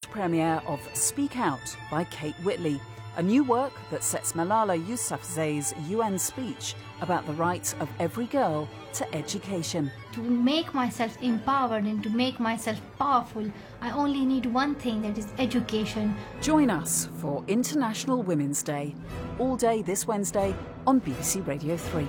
premiere of Speak Out by Kate Whitley, a new work that sets Malala Yousafzai's UN speech about the rights of every girl to education. To make myself empowered and to make myself powerful, I only need one thing, that is education. Join us for International Women's Day, all day this Wednesday on BBC Radio 3.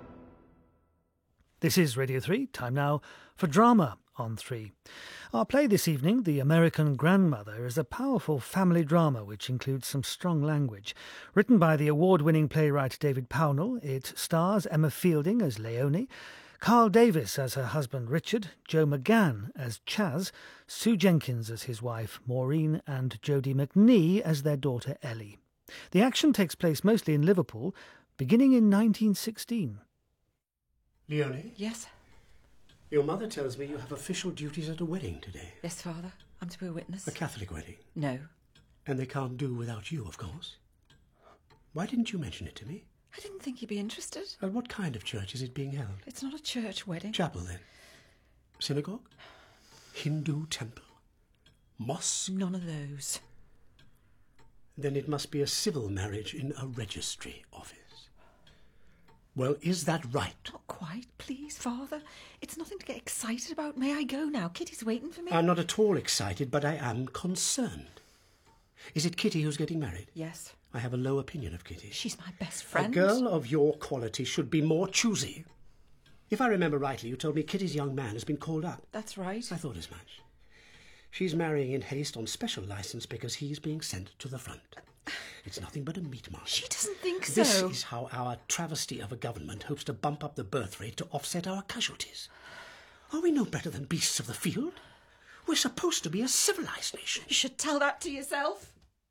This is Radio 3, time now for Drama on 3. Our play this evening, The American Grandmother, is a powerful family drama which includes some strong language. Written by the award-winning playwright David Pownall, it stars Emma Fielding as Leonie, Carl Davis as her husband Richard, Joe McGann as Chaz, Sue Jenkins as his wife Maureen, and Jodie McNee as their daughter Ellie. The action takes place mostly in Liverpool, beginning in 1916. Leonie? Yes? Your mother tells me you have official duties at a wedding today. Yes, Father. I'm to be a witness. A Catholic wedding? No. And they can't do without you, of course. Why didn't you mention it to me? I didn't think you'd be interested. And what kind of church is it being held? It's not a church wedding. Chapel, then? Synagogue? Hindu temple? Mosque? None of those. Then it must be a civil marriage in a registry office. Well, is that right? Not quite, please, Father. It's nothing to get excited about. May I go now? Kitty's waiting for me. I'm not at all excited, but I am concerned. Is it Kitty who's getting married? Yes. I have a low opinion of Kitty. She's my best friend. A girl of your quality should be more choosy. If I remember rightly, you told me Kitty's young man has been called up. That's right. I thought as much. She's marrying in haste on special licence because he's being sent to the front. It's nothing but a meat market. She doesn't think so. This is how our travesty of a government hopes to bump up the birth rate to offset our casualties. Are we no better than beasts of the field? We're supposed to be a civilised nation. You should tell that to yourself.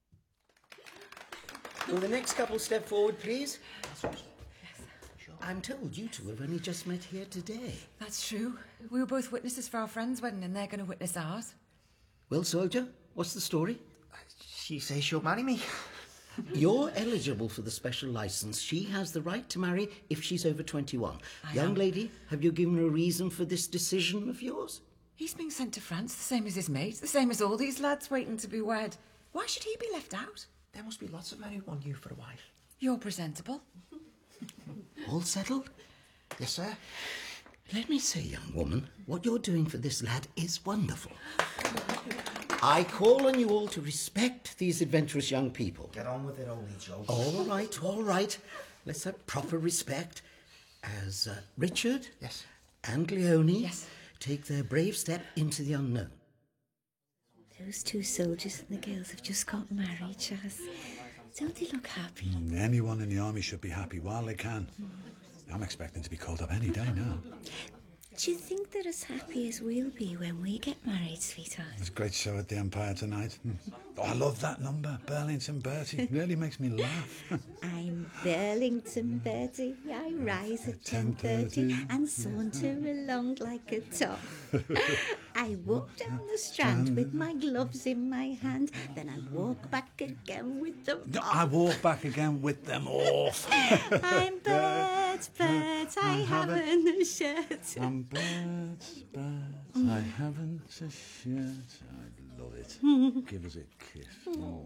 Will the next couple step forward, please? That's right. Yes. I'm told you two have only just met here today. That's true. We were both witnesses for our friend's wedding and they're going to witness ours. Well, soldier, what's the story? She says she'll marry me. You're eligible for the special licence. She has the right to marry if she's over 21. Young lady, have you given her a reason for this decision of yours? He's being sent to France, the same as his mate, the same as all these lads waiting to be wed. Why should he be left out? There must be lots of men who want you for a wife. You're presentable. All settled? Yes, sir. Let me say, young woman, what you're doing for this lad is wonderful. I call on you all to respect these adventurous young people. Get on with it, Oldie Joe. All right. Let's have proper respect as Richard Yes. and Leonie Yes. take their brave step into the unknown. Those two soldiers and the girls have just got married, Chaz. Don't they look happy? Anyone in the army should be happy while they can. I'm expecting to be called up any day now. Do you think they're as happy as we'll be when we get married, sweetheart? There's a great show at the Empire tonight. Oh, I love that number, Burlington Bertie. It really makes me laugh. I'm Burlington Bertie. I rise at 10:30 and saunter along like a top. I walk down the strand with my gloves in my hand, then I walk back again with them off. I walk back again with them off. I'm Bert, I haven't a shirt. I'm Bert, I haven't a shirt. I love it. Give us a kiss. Oh.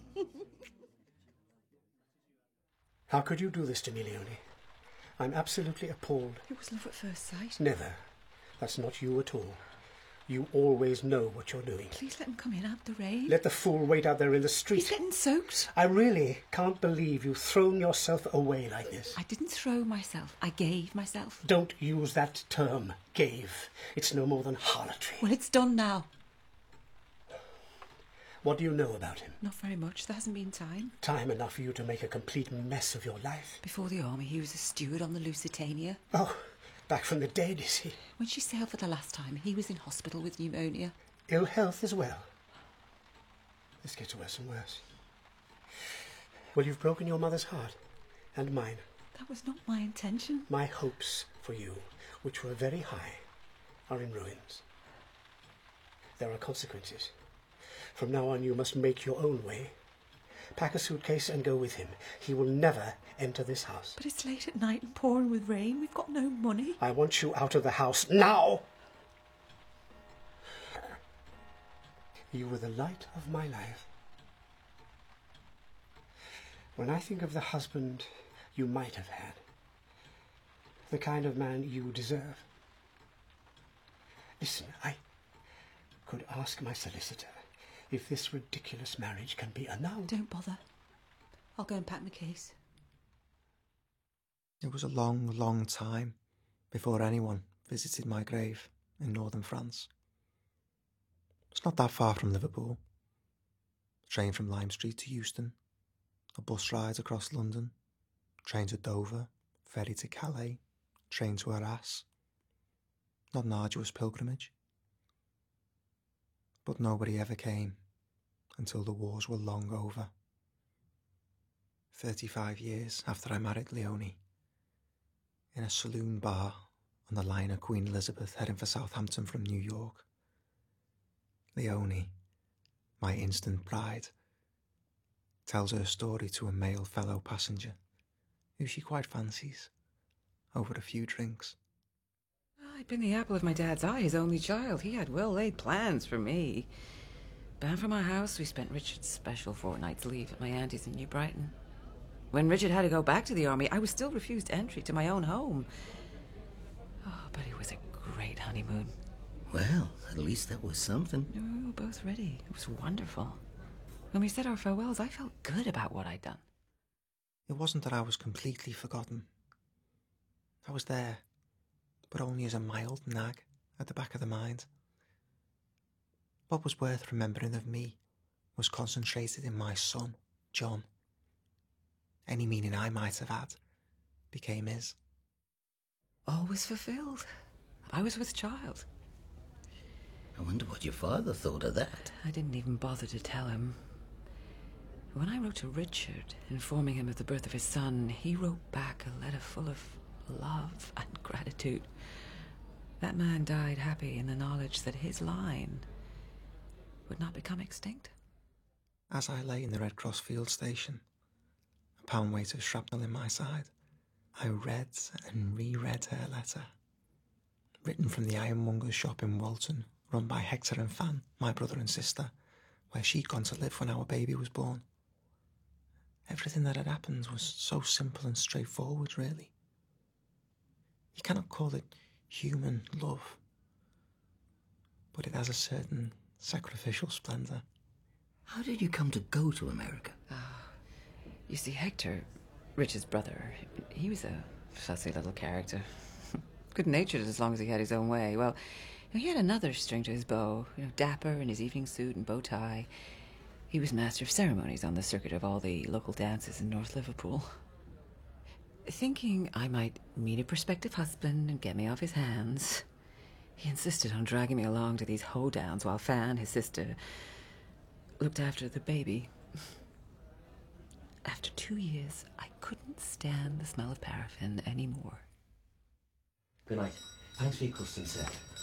How could you do this to me, Leonie? I'm absolutely appalled. It was love at first sight. Never. That's not you at all. You always know what you're doing. Please let him come in out the rain. Let the fool wait out there in the street. He's getting soaked. I really can't believe you've thrown yourself away like this. I didn't throw myself. I gave myself. Don't use that term, gave. It's no more than harlotry. Well, it's done now. What do you know about him? Not very much. There hasn't been time. Time enough for you to make a complete mess of your life. Before the army, he was a steward on the Lusitania. Oh, back from the dead, is he? When she sailed for the last time, he was in hospital with pneumonia. Ill health as well. This gets worse and worse. Well, you've broken your mother's heart, and mine. That was not my intention. My hopes for you, which were very high, are in ruins. There are consequences. From now on, you must make your own way. Pack a suitcase and go with him. He will never enter this house. But it's late at night and pouring with rain. We've got no money. I want you out of the house now! You were the light of my life. When I think of the husband you might have had, the kind of man you deserve. Listen, I could ask my solicitor if this ridiculous marriage can be annulled. Don't bother. I'll go and pack my case. It was a long, long time before anyone visited my grave in northern France. It's not that far from Liverpool. Train from Lime Street to Euston, a bus ride across London, train to Dover, ferry to Calais, train to Arras. Not an arduous pilgrimage. But nobody ever came until the wars were long over. 35 years after I married Leonie, in a saloon bar on the liner Queen Elizabeth heading for Southampton from New York, Leonie, my instant bride, tells her story to a male fellow passenger who she quite fancies over a few drinks. I'd been the apple of my dad's eye, his only child. He had well-laid plans for me. Bound for my house, we spent Richard's special fortnight's leave at my auntie's in New Brighton. When Richard had to go back to the army, I was still refused entry to my own home. Oh, but it was a great honeymoon. Well, at least that was something. We were both ready. It was wonderful. When we said our farewells, I felt good about what I'd done. It wasn't that I was completely forgotten. I was there, but only as a mild nag at the back of the mind. What was worth remembering of me was concentrated in my son, John. Any meaning I might have had became his. All was fulfilled. I was with child. I wonder what your father thought of that. I didn't even bother to tell him. When I wrote to Richard, informing him of the birth of his son, he wrote back a letter full of love and gratitude. That man died happy in the knowledge that his line would not become extinct. As I lay in the Red Cross field station, a pound weight of shrapnel in my side, I read and reread her letter, written from the ironmonger's shop in Walton, run by Hector and Fan, my brother and sister, where she'd gone to live when our baby was born. Everything that had happened was so simple and straightforward, really. You cannot call it human love, but it has a certain sacrificial splendour. How did you come to go to America? You see, Hector, Richard's brother, he was a fussy little character. Good-natured as long as he had his own way. Well, he had another string to his bow, dapper in his evening suit and bow tie. He was master of ceremonies on the circuit of all the local dances in North Liverpool. Thinking I might meet a prospective husband and get me off his hands, he insisted on dragging me along to these hoedowns while Fan, his sister, looked after the baby. After 2 years, I couldn't stand the smell of paraffin anymore. Good night. Thanks for your custom, sir.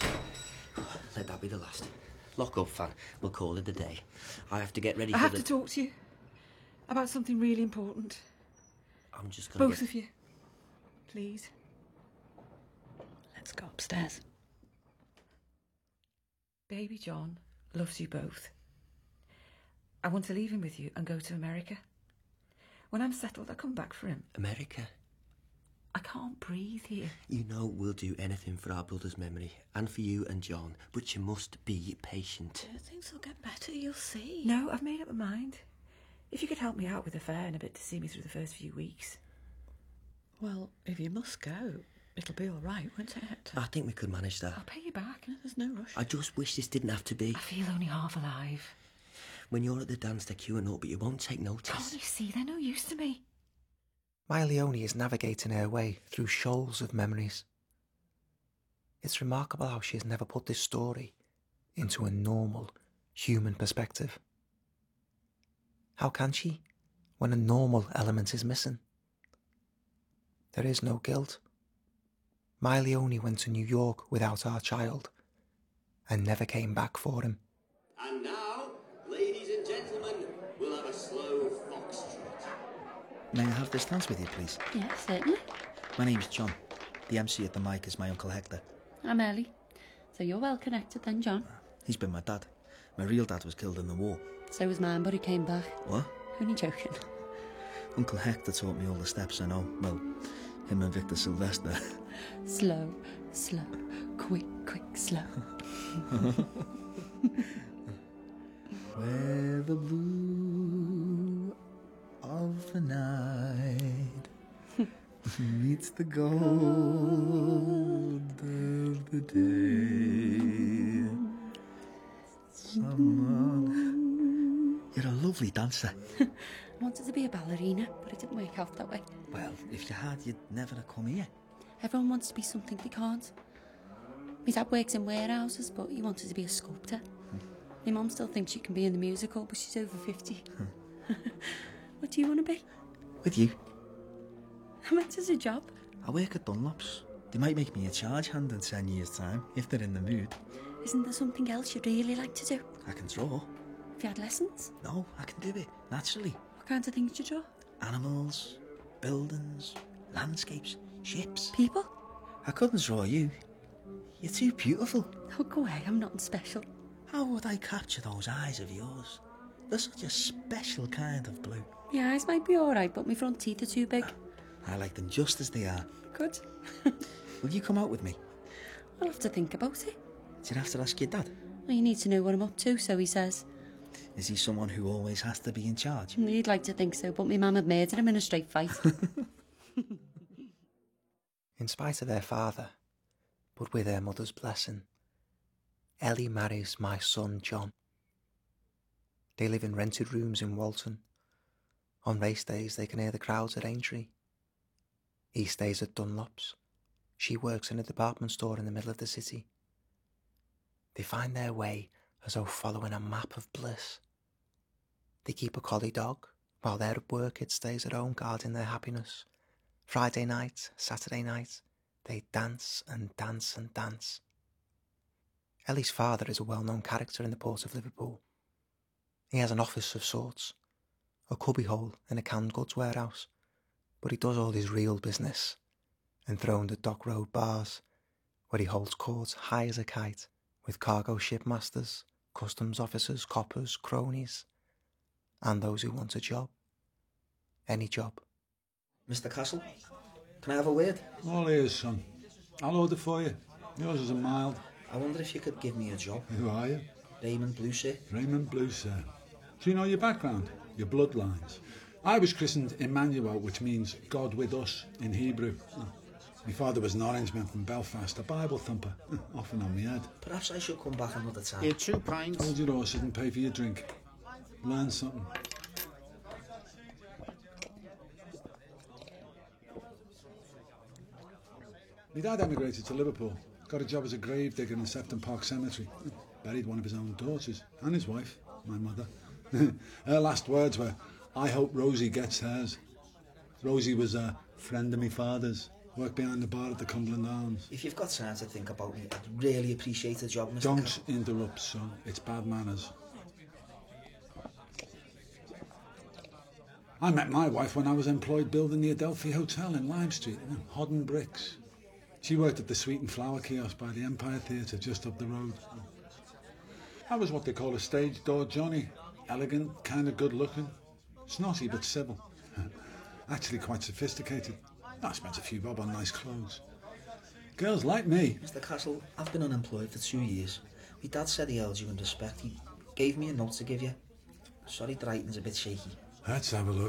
Let that be the last. Lock up, Fan. We'll call it a day. I have to get ready I for have to talk to you about something really important. I'm just gonna Both of you. Please. Let's go upstairs. Baby John loves you both. I want to leave him with you and go to America. When I'm settled, I'll come back for him. America? I can't breathe here. You know we'll do anything for our brother's memory, and for you and John, but you must be patient. Things will get better, you'll see. No, I've made up my mind. If you could help me out with the fare and a bit to see me through the first few weeks. Well, if you must go, it'll be all right, won't it? I think we could manage that. I'll pay you back. There's no rush. I just wish this didn't have to be. I feel only half alive. When you're at the dance, they're queuing up, but you won't take notice. Can't you see? They're no use to me. My Leonie is navigating her way through shoals of memories. It's remarkable how she has never put this story into a normal, human perspective. How can she, when a normal element is missing? There is no guilt. My Leonie went to New York without our child and never came back for him. And now, ladies and gentlemen, we'll have a slow foxtrot. May I have this dance with you, please? Yes, certainly. My name's John. The MC at the mic is my Uncle Hector. I'm Ellie. So you're well connected then, John? He's been my dad. My real dad was killed in the war. So was mine, but he came back. What? Only joking. Uncle Hector taught me all the steps I know. Well, him and Victor Sylvester. Slow, slow, quick, quick, slow. Where the blue of the night meets the gold of the day. Someone... You're a lovely dancer. I wanted to be a ballerina, but it didn't work out that way. Well, if you had, you'd never have come here. Everyone wants to be something they can't. My dad works in warehouses, but he wanted to be a sculptor. My mum still thinks she can be in the musical, but she's over 50. What do you want to be? With you. I meant as a job. I work at Dunlop's. They might make me a charge hand in 10 years' time, if they're in the mood. Isn't there something else you'd really like to do? I can draw. Have you had lessons? No, I can do it, naturally. What kinds of things do you draw? Animals, buildings, landscapes, ships. People? I couldn't draw you. You're too beautiful. Oh, go away, I'm nothing special. How would I capture those eyes of yours? They're such a special kind of blue. My eyes might be alright, but my front teeth are too big. I like them just as they are. Good. Will you come out with me? I'll have to think about it. Do you have to ask your dad? Well, you need to know what I'm up to, so he says. Is he someone who always has to be in charge? He'd like to think so, but my mum had murdered him in a straight fight. In spite of their father, but with her mother's blessing, Ellie marries my son John. They live in rented rooms in Walton. On race days they can hear the crowds at Aintree. He stays at Dunlop's. She works in a department store in the middle of the city. They find their way as though following a map of bliss. They keep a collie dog. While they're at work, it stays at home guarding their happiness. Friday night, Saturday night, they dance and dance and dance. Ellie's father is a well-known character in the port of Liverpool. He has an office of sorts, a cubbyhole in a canned goods warehouse, but he does all his real business enthroned at Dock Road bars, where he holds court high as a kite with cargo ship masters, customs officers, coppers, cronies, and those who want a job. Any job. Mr. Castle, can I have a word? All ears, son. I'll order for you. Yours isn't mild. I wonder if you could give me a job. Who are you? Raymond Blue, sir. Raymond Blue, sir. Do you know your background? Your bloodlines? I was christened Emmanuel, which means God with us in Hebrew. My father was an Orangeman from Belfast, a Bible thumper, often on my head. Perhaps I should come back another time. Here, 2 pints. Hold your horses and pay for your drink. Learn something. My dad emigrated to Liverpool. Got a job as a gravedigger in Sefton Park Cemetery. Buried one of his own daughters and his wife, my mother. Her last words were, "I hope Rosie gets hers." Rosie was a friend of my father's. Worked behind the bar at the Cumberland Arms. If you've got time to think about me, I'd really appreciate the job, Mr. Don't interrupt, son. It's bad manners. I met my wife when I was employed building the Adelphi Hotel in Lime Street, Hodden Bricks. She worked at the Sweet and Flower kiosk by the Empire Theatre just up the road. I was what they call a stage door Johnny. Elegant, kind of good looking. Snotty but civil. Actually quite sophisticated. I spent a few bob on nice clothes. Girls like me. Mr. Castle, I've been unemployed for 2 years. My dad said he held you in respect. He gave me a note to give you. Sorry, the writing's a bit shaky. Let's have a look.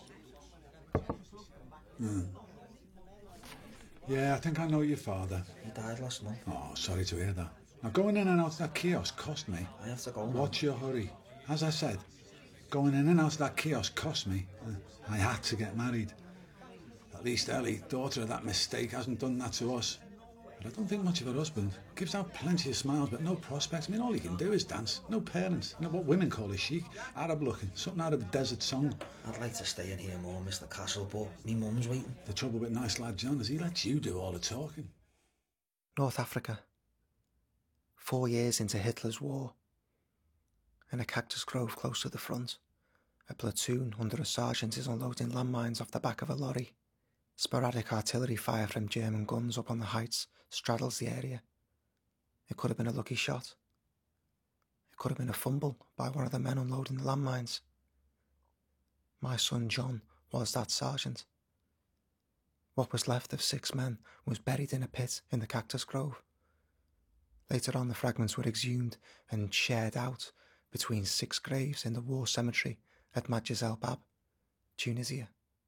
Yeah, I think I know your father. He died last month. Oh, sorry to hear that. Now, going in and out of that kiosk cost me. I have to go now. What's your hurry? As I said, going in and out of that kiosk cost me. I had to get married. At least Ellie, daughter of that mistake, hasn't done that to us. But I don't think much of her husband. Gives out plenty of smiles, but no prospects. I mean, all he can do is dance. No parents. You know what women call a chic. Arab-looking. Something out of a desert song. I'd like to stay in here more, Mr. Castle, but me mum's waiting. The trouble with nice lad John is he lets you do all the talking. North Africa. 4 years into Hitler's war. In a cactus grove close to the front, a platoon under a sergeant is unloading landmines off the back of a lorry. Sporadic artillery fire from German guns up on the heights straddles the area. It could have been a lucky shot. It could have been a fumble by one of the men unloading the landmines. My son John was that sergeant. What was left of 6 men was buried in a pit in the Cactus Grove. Later on, the fragments were exhumed and shared out between 6 graves in the war cemetery at Majlis El Bab, Tunisia.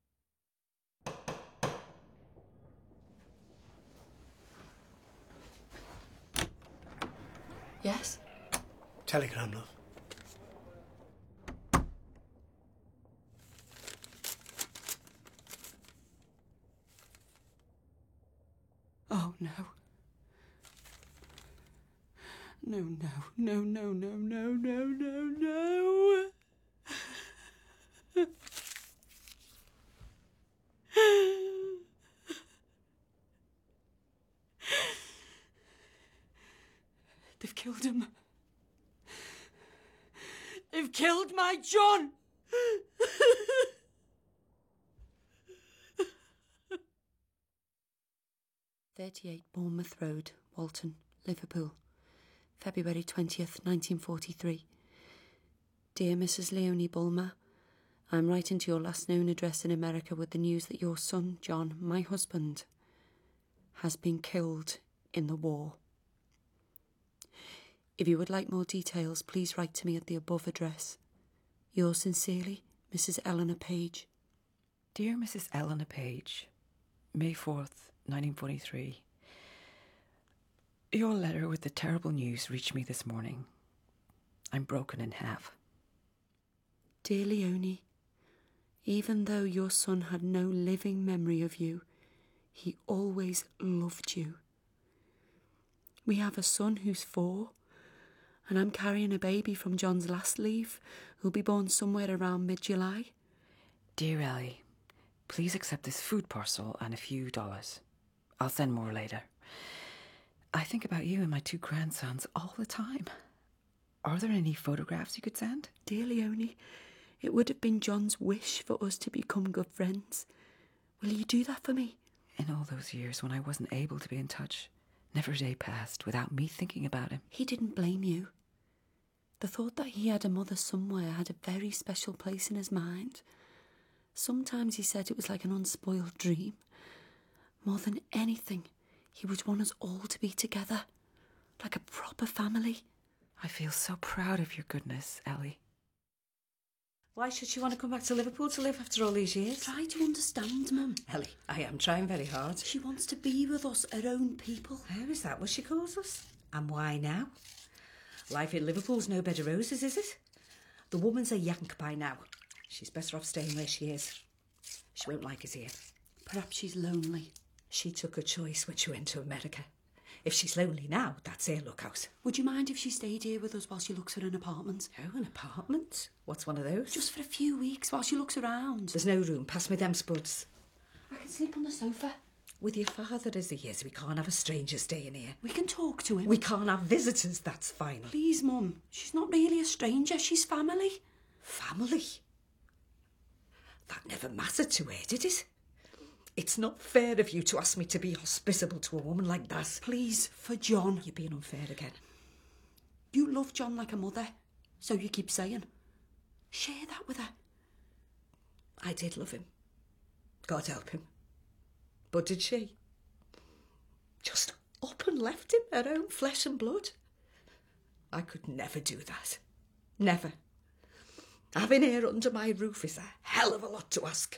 Yes? Telegram, love. Oh, no. No, no, no, no, no, no, no, no, no. They've killed him. They've killed my John! 38 Bournemouth Road, Walton, Liverpool, February 20th, 1943. Dear Mrs. Leonie Bulmer, I'm writing to your last known address in America with the news that your son, John, my husband, has been killed in the war. If you would like more details, please write to me at the above address. Yours sincerely, Mrs. Eleanor Page. Dear Mrs. Eleanor Page, May 4th, 1943. Your letter with the terrible news reached me this morning. I'm broken in half. Dear Leonie, even though your son had no living memory of you, he always loved you. We have a son who's 4, and I'm carrying a baby from John's last leave, who'll be born somewhere around mid-July. Dear Ellie, please accept this food parcel and a few dollars. I'll send more later. I think about you and my 2 grandsons all the time. Are there any photographs you could send? Dear Leonie, it would have been John's wish for us to become good friends. Will you do that for me? In all those years when I wasn't able to be in touch, never a day passed without me thinking about him. He didn't blame you. The thought that he had a mother somewhere had a very special place in his mind. Sometimes he said it was like an unspoiled dream. More than anything, he would want us all to be together, like a proper family. I feel so proud of your goodness, Ellie. Why should she want to come back to Liverpool to live after all these years? Try to understand, Mum. Ellie, I am trying very hard. She wants to be with us, her own people. How is that what she calls us? And why now? Life in Liverpool's no bed of roses, is it? The woman's a Yank by now. She's better off staying where she is. She won't like us here. Perhaps she's lonely. She took a choice when she went to America. If she's lonely now, that's her lookout. Would you mind if she stayed here with us while she looks for an apartment? Oh, an apartment? What's one of those? Just for a few weeks while she looks around. There's no room. Pass me them spuds. I can sleep on the sofa. With your father as he is, we can't have a stranger staying here. We can talk to him. We can't have visitors, that's final. Please, Mum. She's not really a stranger. She's family. Family? That never mattered to her, did it? It's not fair of you to ask me to be hospitable to a woman like that. Please, for John. You're being unfair again. You love John like a mother, so you keep saying. Share that with her. I did love him. God help him. But did she? Just up and left him, her own flesh and blood? I could never do that. Never. Having her under my roof is a hell of a lot to ask.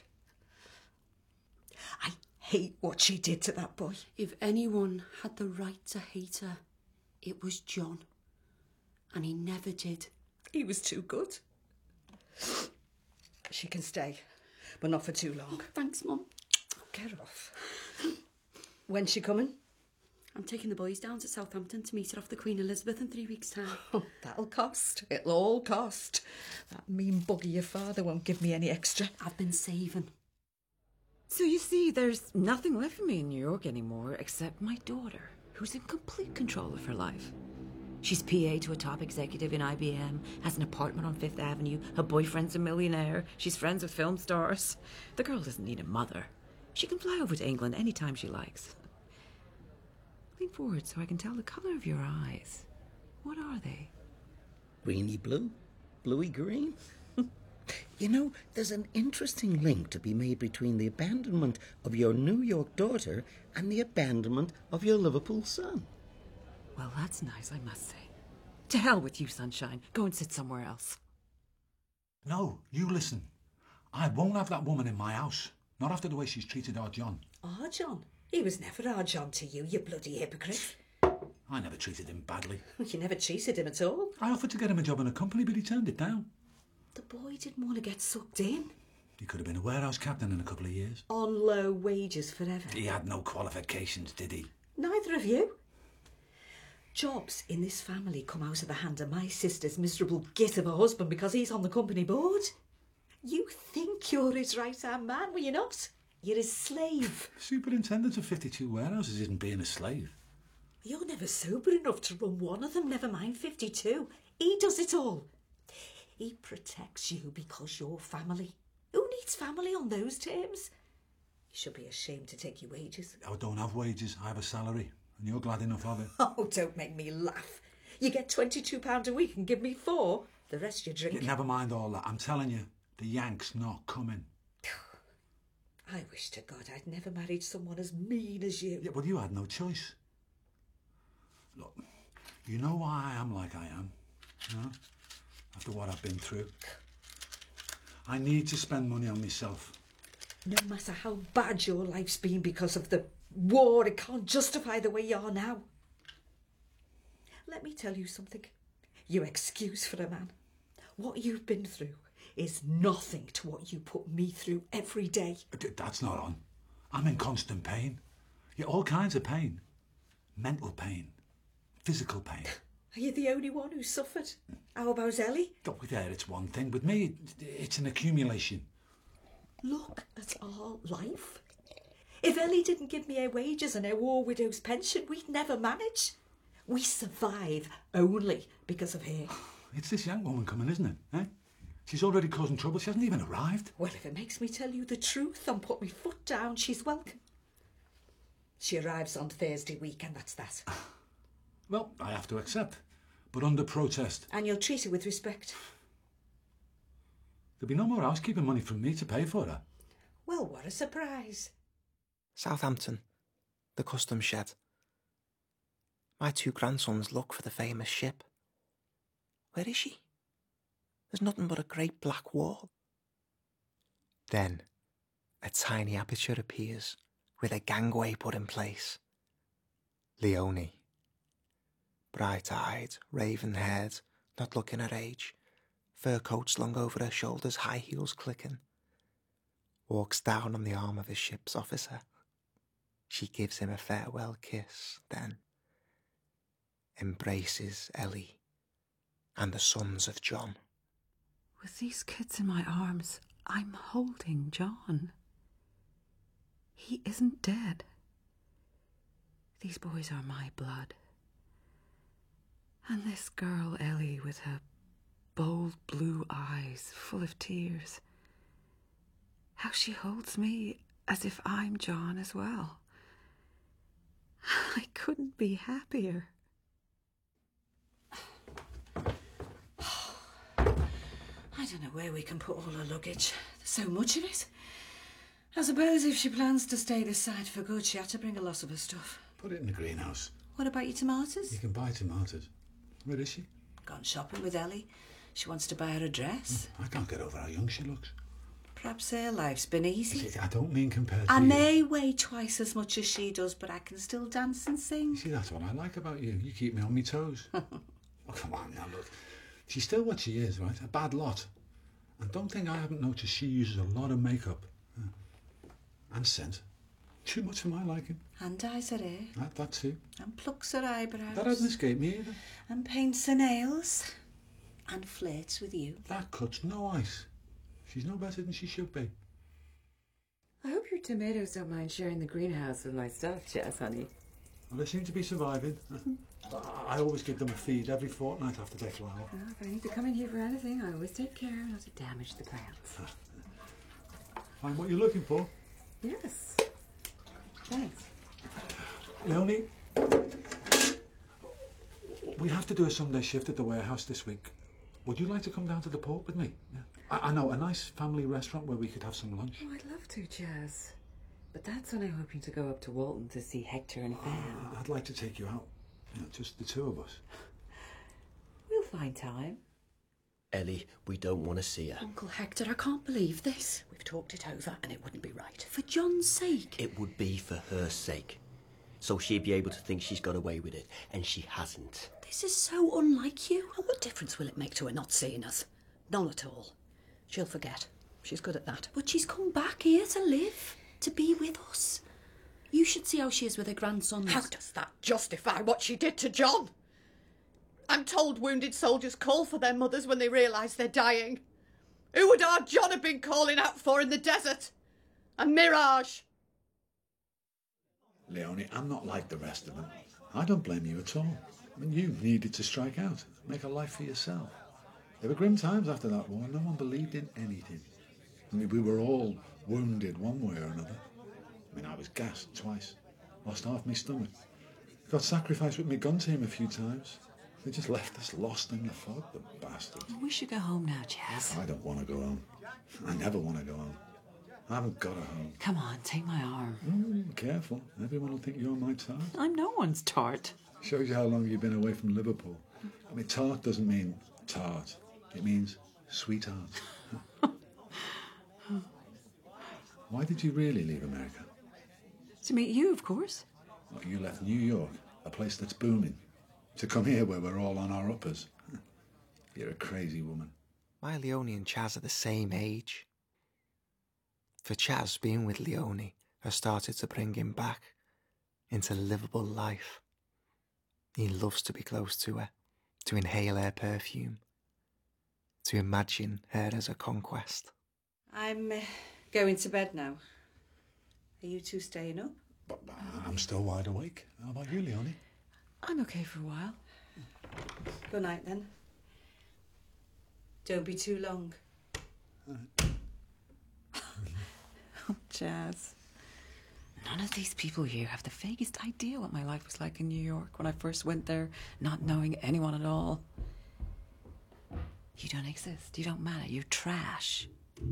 I hate what she did to that boy. If anyone had the right to hate her, it was John. And he never did. He was too good. She can stay, but not for too long. Oh, thanks, Mum. Get off. When's she coming? I'm taking the boys down to Southampton to meet her off the Queen Elizabeth in 3 weeks' time. Oh, that'll cost. It'll all cost. That mean bugger your father won't give me any extra. I've been saving. So you see, there's nothing left for me in New York anymore except my daughter, who's in complete control of her life. She's PA to a top executive in IBM, has an apartment on Fifth Avenue, her boyfriend's a millionaire, she's friends with film stars. The girl doesn't need a mother. She can fly over to England anytime she likes. Lean forward so I can tell the colour of your eyes. What are they? greeny blue, bluey green. You know, there's an interesting link to be made between the abandonment of your New York daughter and the abandonment of your Liverpool son. Well, that's nice, I must say. To hell with you, Sunshine. Go and sit somewhere else. No, you listen. I won't have that woman in my house. Not after the way she's treated our John. Our John? He was never our John to you, you bloody hypocrite. I never treated him badly. You never treated him at all. I offered to get him a job in a company, but he turned it down. The boy didn't want to get sucked in. He could have been a warehouse captain in a couple of years. On low wages forever. He had no qualifications, did he? Neither of you. Jobs in this family come out of the hand of my sister's miserable git of a husband because he's on the company board. You think you're his right-hand man, well, you're not. You're his slave. Superintendent of 52 warehouses isn't being a slave. You're never sober enough to run one of them, never mind 52. He does it all. He protects you because you're family. Who needs family on those terms? You should be ashamed to take your wages. I don't have wages, I have a salary, and you're glad enough of it. Oh, don't make me laugh. You get £22 a week and give me £4. The rest you drink. Never mind all that. I'm telling you, the Yank's not coming. I wish to God I'd never married someone as mean as you. Yeah, well, you had no choice. Look, you know why I am like I am, you know? After what I've been through. I need to spend money on myself. No matter how bad your life's been because of the war, it can't justify the way you are now. Let me tell you something. You excuse for a man. What you've been through is nothing to what you put me through every day. That's not on. I'm in constant pain. Yeah, all kinds of pain. Mental pain. Physical pain. Are you the only one who suffered? How about Ellie? Oh, there, it's one thing. With me, it's an accumulation. Look at our life. If Ellie didn't give me her wages and her war widow's pension, we'd never manage. We survive only because of her. It's this young woman coming, isn't it? Eh? She's already causing trouble. She hasn't even arrived. Well, if it makes me tell you the truth and put my foot down, she's welcome. She arrives on Thursday week and that's that. Well, I have to accept, but under protest. And you'll treat her with respect. There'll be no more housekeeping money from me to pay for her. Well, what a surprise. Southampton, the customs shed. My 2 grandsons look for the famous ship. Where is she? There's nothing but a great black wall. Then a tiny aperture appears with a gangway put in place. Leonie, bright-eyed, raven-haired, not looking her age, fur coat slung over her shoulders, high heels clicking, walks down on the arm of his ship's officer. She gives him a farewell kiss, then embraces Ellie and the sons of John. With these kids in my arms, I'm holding John. He isn't dead. These boys are my blood. And this girl, Ellie, with her bold blue eyes full of tears. How she holds me as if I'm John as well. I couldn't be happier. I don't know where we can put all her luggage. There's so much of it. I suppose if she plans to stay this side for good, she had to bring a lot of her stuff. Put it in the greenhouse. What about your tomatoes? You can buy tomatoes. Where is she? Gone shopping with Ellie. She wants to buy her a dress. I can't get over how young she looks. Perhaps her life's been easy. See, I don't mean compared to I you. may weigh twice as much as she does, but I can still dance and sing. See, that's what I like about you. You keep me on my toes. Oh, come on now, look. She's still what she is, right? A bad lot. And don't think I haven't noticed she uses a lot of makeup. And scent. Too much for my liking. And dyes her hair. That too. And plucks her eyebrows. That hasn't escaped me either. And paints her nails. And flirts with you. That cuts no ice. She's no better than she should be. I hope your tomatoes don't mind sharing the greenhouse with my stuff, Jess, honey. Well, they seem to be surviving. I always give them a feed every fortnight after they flower. Well, if I need to come in here for anything, I always take care not to damage the plants. Find what you're looking for? Yes. Thanks. Leonie, we have to do a Sunday shift at the warehouse this week. Would you like to come down to the port with me? Yeah. I know, a nice family restaurant where we could have some lunch. Oh, I'd love to, Jazz. But Dad's only hoping to go up to Walton to see Hector and Fan. I'd like to take you out. Just the two of us. We'll find time. Ellie, we don't want to see her. Uncle Hector, I can't believe this. We've talked it over and it wouldn't be right. For John's sake. It would be for her sake. So she'd be able to think she's got away with it, and she hasn't. This is so unlike you. And what difference will it make to her not seeing us? None at all. She'll forget. She's good at that. But she's come back here to live, to be with us. You should see how she is with her grandsons. How does that justify what she did to John? I'm told wounded soldiers call for their mothers when they realise they're dying. Who would our John have been calling out for in the desert? A mirage. Leonie, I'm not like the rest of them. I don't blame you at all. I mean, you needed to strike out, make a life for yourself. There were grim times after that war. No one believed in anything. I mean, we were all wounded one way or another. I mean, I was gassed twice, lost half my stomach. Got sacrificed with my gun team a few times. They just left us lost in the fog, the bastards. We should go home now, Jazz. I don't want to go home. I never want to go home. I haven't got a home. Come on, take my arm. Careful. Everyone will think you're my tart. I'm no one's tart. Shows you how long you've been away from Liverpool. I mean, tart doesn't mean tart. It means sweetheart. Why did you really leave America? To meet you, of course. Well, you left New York, a place that's booming, to come here where we're all on our uppers. You're a crazy woman. My Leonie and Chaz are the same age. For Chaz, being with Leonie has started to bring him back into livable life. He loves to be close to her, to inhale her perfume, to imagine her as a conquest. I'm going to bed now. Are you two staying up? But I'm still wide awake. How about you, Leonie? I'm okay for a while. Good night, then. Don't be too long. Oh, Jazz. None of these people here have the vaguest idea what my life was like in New York when I first went there, not knowing anyone at all. You don't exist. You don't matter. You're trash.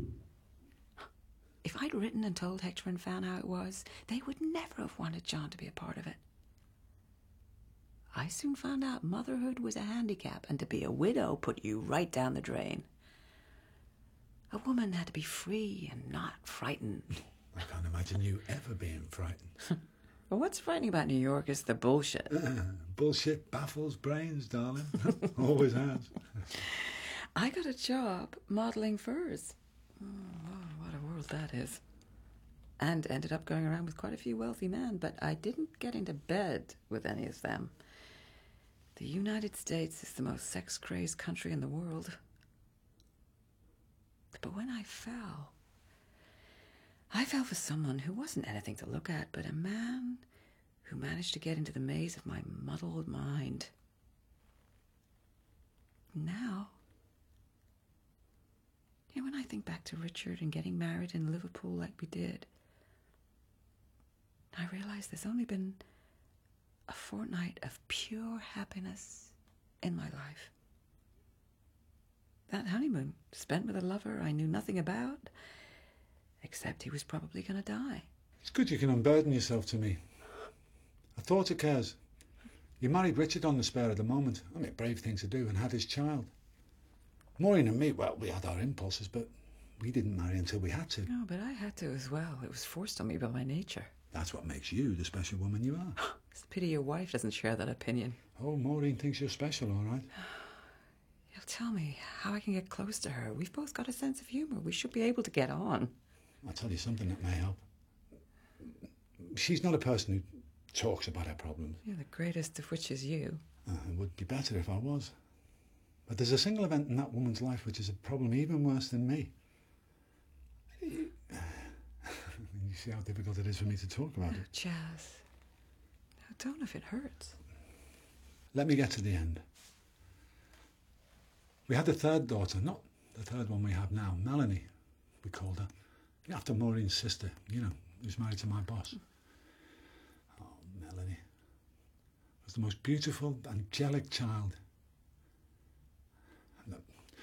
If I'd written and told Hector and Fan how it was, they would never have wanted John to be a part of it. I soon found out motherhood was a handicap, and to be a widow put you right down the drain. A woman had to be free and not frightened. I can't imagine you ever being frightened. Well, what's frightening about New York is the bullshit. Bullshit baffles brains, darling. Always has. I got a job modelling furs. Oh, what a world that is. And ended up going around with quite a few wealthy men, but I didn't get into bed with any of them. The United States is the most sex-crazed country in the world. But when I fell for someone who wasn't anything to look at, but a man who managed to get into the maze of my muddled mind. Now, when I think back to Richard and getting married in Liverpool like we did, I realize there's only been a fortnight of pure happiness in my life. That honeymoon, spent with a lover I knew nothing about, except he was probably going to die. It's good you can unburden yourself to me. A thought occurs. You married Richard on the spur of the moment. I mean, brave thing to do, and had his child. Maureen and me, well, we had our impulses, but we didn't marry until we had to. No, but I had to as well. It was forced on me by my nature. That's what makes you the special woman you are. It's a pity your wife doesn't share that opinion. Oh, Maureen thinks you're special, all right. You'll tell me how I can get close to her. We've both got a sense of humour. We should be able to get on. I'll tell you something that may help. She's not a person who talks about her problems. Yeah, the greatest of which is you. It would be better if I was. But there's a single event in that woman's life which is a problem even worse than me. You see how difficult it is for me to talk about it. Jazz. No, don't if it hurts. Let me get to the end. We had a third daughter, not the third one we have now, Melanie, we called her. After Maureen's sister, who's married to my boss. Oh, Melanie. Was the most beautiful, angelic child.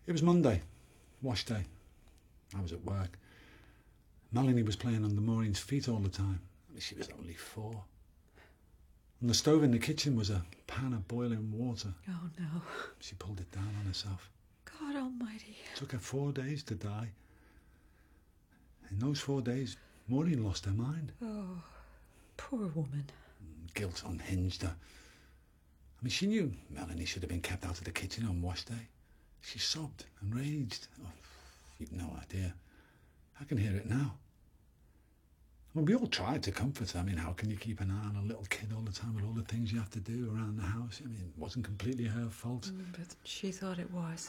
It was Monday, wash day. I was at work. Melanie was playing under Maureen's feet all the time. I mean, she was only 4. On the stove in the kitchen was a pan of boiling water. Oh, no. She pulled it down on herself. God almighty. It took her 4 days to die. In those 4 days, Maureen lost her mind. Oh, poor woman. Guilt unhinged her. I mean, she knew Melanie should have been kept out of the kitchen on wash day. She sobbed and raged. Oh, you've no idea. I can hear it now. Well, we all tried to comfort her. I mean, how can you keep an eye on a little kid all the time with all the things you have to do around the house? I mean, it wasn't completely her fault. But she thought it was.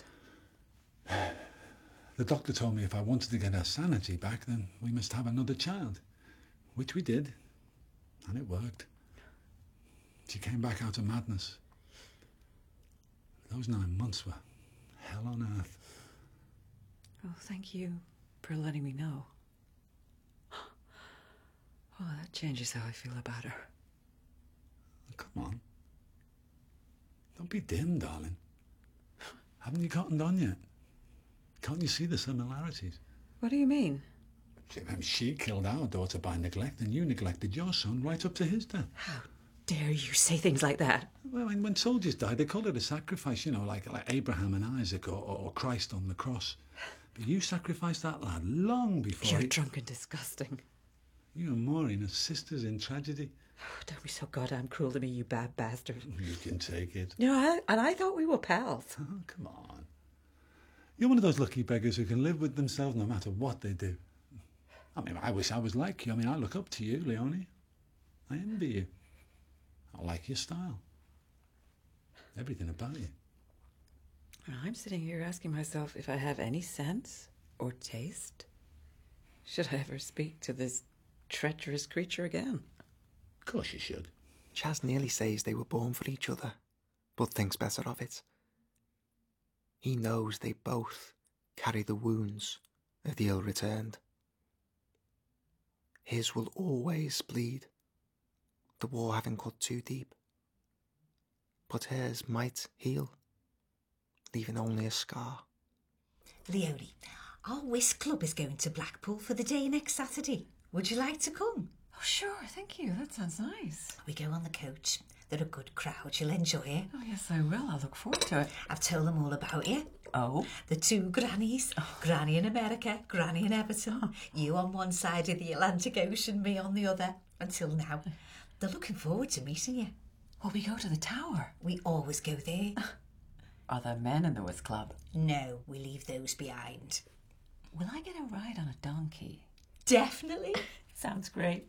The doctor told me if I wanted to get her sanity back, then we must have another child. Which we did. And it worked. She came back out of madness. Those 9 months were hell on earth. Oh, thank you for letting me know. Oh, that changes how I feel about her. Come on. Don't be dim, darling. Haven't you cottoned on yet? Can't you see the similarities? What do you mean? She killed our daughter by neglect, and you neglected your son right up to his death. How dare you say things like that? Well, when soldiers die, they call it a sacrifice, you know, like Abraham and Isaac or Christ on the cross. But you sacrificed that lad long before You're drunk and disgusting. You and Maureen are sisters in tragedy. Oh, don't be so goddamn cruel to me, you bad bastard. You can take it. You know, and I thought we were pals. Oh, come on. You're one of those lucky beggars who can live with themselves no matter what they do. I mean, I wish I was like you. I mean, I look up to you, Leonie. I envy you. I like your style. Everything about you. Well, I'm sitting here asking myself if I have any sense or taste. Should I ever speak to this treacherous creature again? Of course you should. Chas nearly says they were born for each other, but thinks better of it. He knows they both carry the wounds of the ill-returned. His will always bleed, the war having cut too deep. But hers might heal, leaving only a scar. Leonie, our whist club is going to Blackpool for the day next Saturday. Would you like to come? Oh, sure, thank you. That sounds nice. We go on the coach. They're a good crowd. You'll enjoy it. Oh, yes, I will. I'll look forward to it. I've told them all about you. Oh? The 2 grannies. Oh. Granny in America, Granny in Everton. Oh. You on one side of the Atlantic Ocean, me on the other. Until now. They're looking forward to meeting you. Will we go to the tower? We always go there. Are there men in the whist club? No, we leave those behind. Will I get a ride on a donkey? Definitely. Sounds great.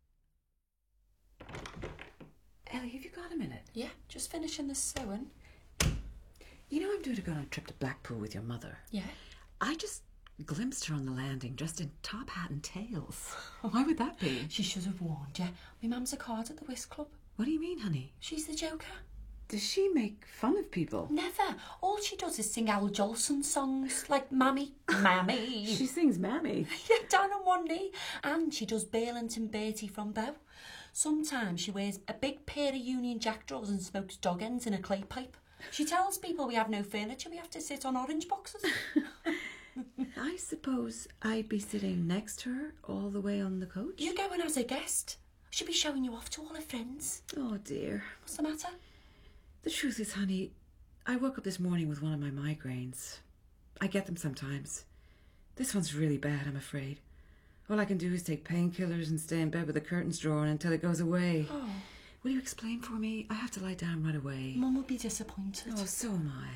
Ellie, have you got a minute? Yeah, just finishing this sewing. You know I'm due to go on a trip to Blackpool with your mother. Yeah. I just glimpsed her on the landing dressed in top hat and tails. Why would that be? She should have warned you. My mum's a card at the whist club. What do you mean, honey? She's the joker. Does she make fun of people? Never. All she does is sing Al Jolson songs like Mammy, Mammy. She sings Mammy. Yeah, down on one knee. And she does Burlington Bertie from Bow. Sometimes she wears a big pair of Union Jack drawers and smokes dog ends in a clay pipe. She tells people we have no furniture, we have to sit on orange boxes. I suppose I'd be sitting next to her all the way on the coach? You're going as a guest. She'll be showing you off to all her friends. Oh, dear. What's the matter? The truth is, honey, I woke up this morning with one of my migraines. I get them sometimes. This one's really bad, I'm afraid. All I can do is take painkillers and stay in bed with the curtains drawn until it goes away. Oh. Will you explain for me? I have to lie down right away. Mum will be disappointed. Oh, so am I.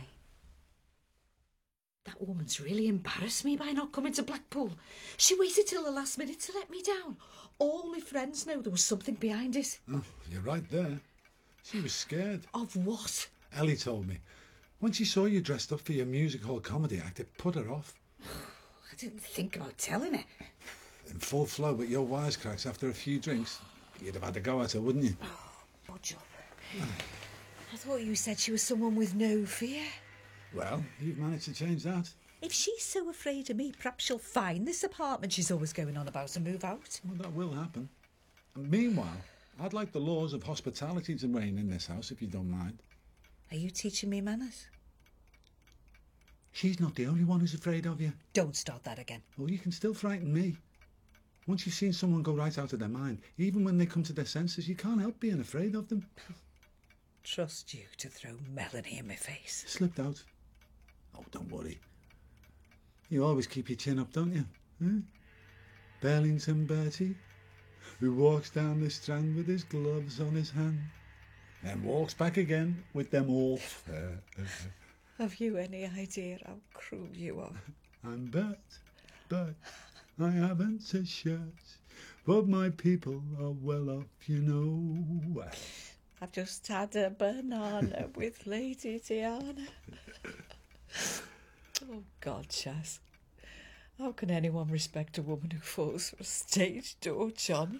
That woman's really embarrassed me by not coming to Blackpool. She waited till the last minute to let me down. All my friends know there was something behind it. Oh, you're right there. She was scared. Of what? Ellie told me. When she saw you dressed up for your music hall comedy act, it put her off. I didn't think about telling her. In full flow with your wisecracks after a few drinks, you'd have had to go at her, wouldn't you? Oh, budge up. I thought you said she was someone with no fear. Well, you've managed to change that. If she's so afraid of me, perhaps she'll find this apartment she's always going on about and move out. Well, that will happen. And meanwhile, I'd like the laws of hospitality to reign in this house, if you don't mind. Are you teaching me manners? She's not the only one who's afraid of you. Don't start that again. Oh, you can still frighten me. Once you've seen someone go right out of their mind, even when they come to their senses, you can't help being afraid of them. Trust you to throw Melanie in my face. Slipped out. Oh, don't worry. You always keep your chin up, don't you? Eh? Burlington Bertie, who walks down the Strand with his gloves on his hand, then walks back again with them off. Have you any idea how cruel you are? I'm but I haven't a shirt, but my people are well off, you know. I've just had a banana with Lady Diana. Oh, God, Chas. How can anyone respect a woman who falls for a stage door, Johnny?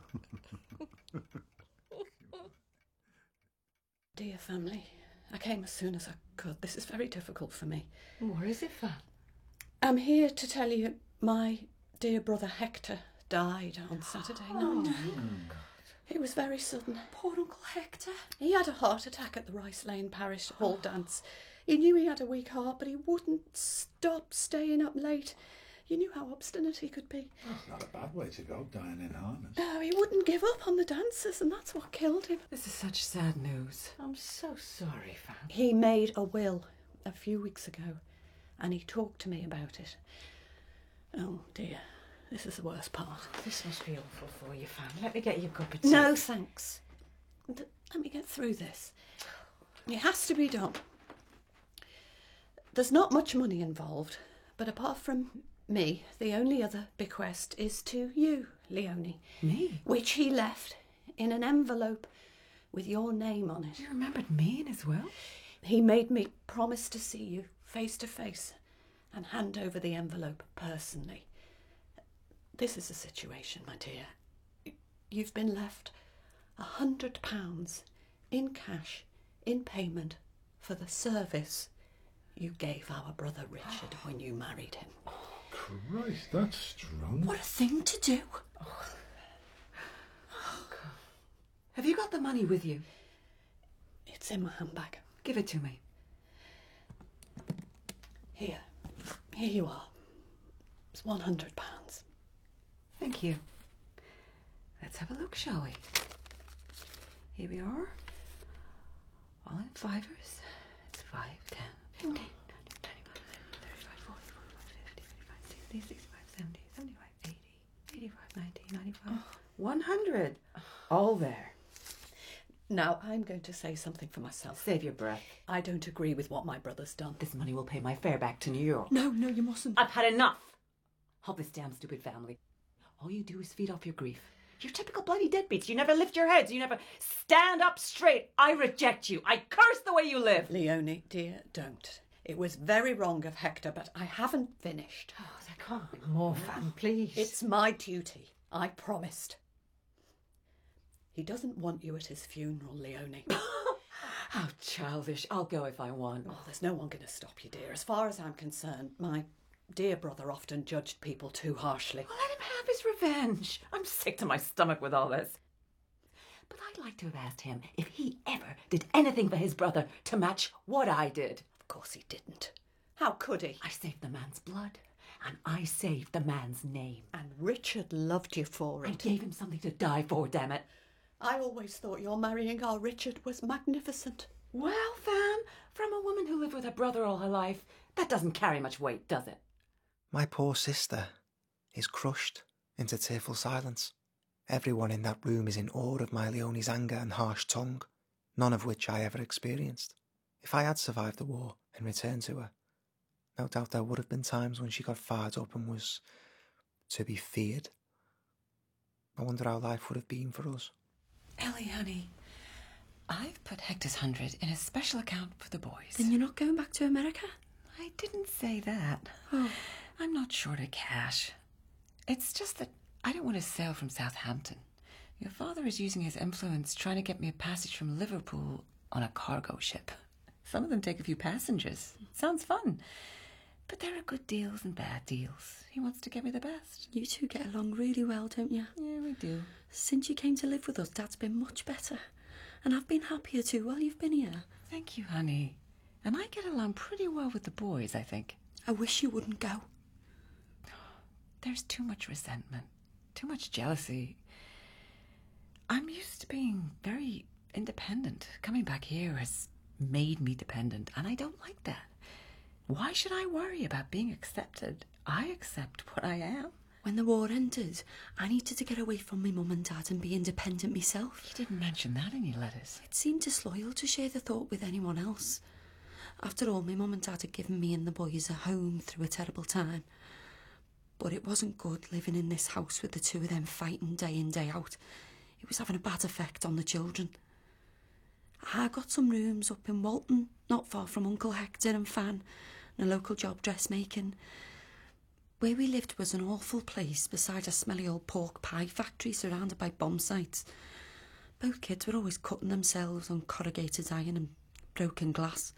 Dear family, I came as soon as I could. This is very difficult for me. What is it, Fan? I'm here to tell you my dear brother Hector died on Saturday night. It was very sudden. Poor Uncle Hector. He had a heart attack at the Rice Lane Parish Hall dance. He knew he had a weak heart, but he wouldn't stop staying up late. You knew how obstinate he could be. That's not a bad way to go, dying in harness. No, he wouldn't give up on the dances, and that's what killed him. This is such sad news. I'm so sorry, Fan. He made a will a few weeks ago, and he talked to me about it. Oh, dear. This is the worst part. This must be awful for you, Fan. Let me get you a cup of tea. No, thanks. Let me get through this. It has to be done. There's not much money involved, but apart from me, the only other bequest is to you, Leonie. Me? Which he left in an envelope with your name on it. You remembered me in his will? He made me promise to see you face to face and hand over the envelope personally. This is the situation, my dear. You've been left £100 in cash in payment for the service you gave our brother Richard when you married him. Christ, that's strong. What a thing to do. Have you got the money with you? It's in my handbag. Give it to me. Here you are. It's £100. Thank you. Let's have a look, shall we? Here we are. All in fivers. It's 5, 10, 15, 20, 25, 35, 40, 45, 50, 55, 60, 65, 70, 75, 80, 85, 90, 95, 100. All there. Now, I'm going to say something for myself. Save your breath. I don't agree with what my brother's done. This money will pay my fare back to New York. No, you mustn't. I've had enough of this damn stupid family. All you do is feed off your grief. You're typical bloody deadbeats. You never lift your heads. You never stand up straight. I reject you. I curse the way you live. Leonie, dear, don't. It was very wrong of Hector, but I haven't finished. Oh, there can't be more, Fan, please. It's my duty. I promised. He doesn't want you at his funeral, Leonie. How childish. I'll go if I want. Oh, there's no one going to stop you, dear. As far as I'm concerned, my dear brother often judged people too harshly. Well, let him have his revenge. I'm sick to my stomach with all this. But I'd like to have asked him if he ever did anything for his brother to match what I did. Of course he didn't. How could he? I saved the man's blood, and I saved the man's name. And Richard loved you for it. I gave him something to die for, damn it. I always thought your marrying our Richard was magnificent. Well, Fan, from a woman who lived with her brother all her life, that doesn't carry much weight, does it? My poor sister is crushed into tearful silence. Everyone in that room is in awe of my Leonie's anger and harsh tongue, none of which I ever experienced. If I had survived the war and returned to her, no doubt there would have been times when she got fired up and was to be feared. I wonder how life would have been for us. Ellie, honey, I've put Hector's 100 in a special account for the boys. Then you're not going back to America? I didn't say that. Oh. I'm not short of cash. It's just that I don't want to sail from Southampton. Your father is using his influence trying to get me a passage from Liverpool on a cargo ship. Some of them take a few passengers. Sounds fun. But there are good deals and bad deals. He wants to get me the best. You two get along really well, don't you? Yeah, we do. Since you came to live with us, Dad's been much better. And I've been happier too while you've been here. Thank you, honey. And I get along pretty well with the boys, I think. I wish you wouldn't go. There's too much resentment, too much jealousy. I'm used to being very independent. Coming back here has made me dependent, and I don't like that. Why should I worry about being accepted? I accept what I am. When the war ended, I needed to get away from my mum and dad and be independent myself. You didn't mention that in your letters. It seemed disloyal to share the thought with anyone else. After all, my mum and dad had given me and the boys a home through a terrible time. But it wasn't good living in this house with the two of them fighting day in, day out. It was having a bad effect on the children. I got some rooms up in Walton, not far from Uncle Hector and Fan, and a local job dressmaking. Where we lived was an awful place beside a smelly old pork pie factory surrounded by bomb sites. Both kids were always cutting themselves on corrugated iron and broken glass.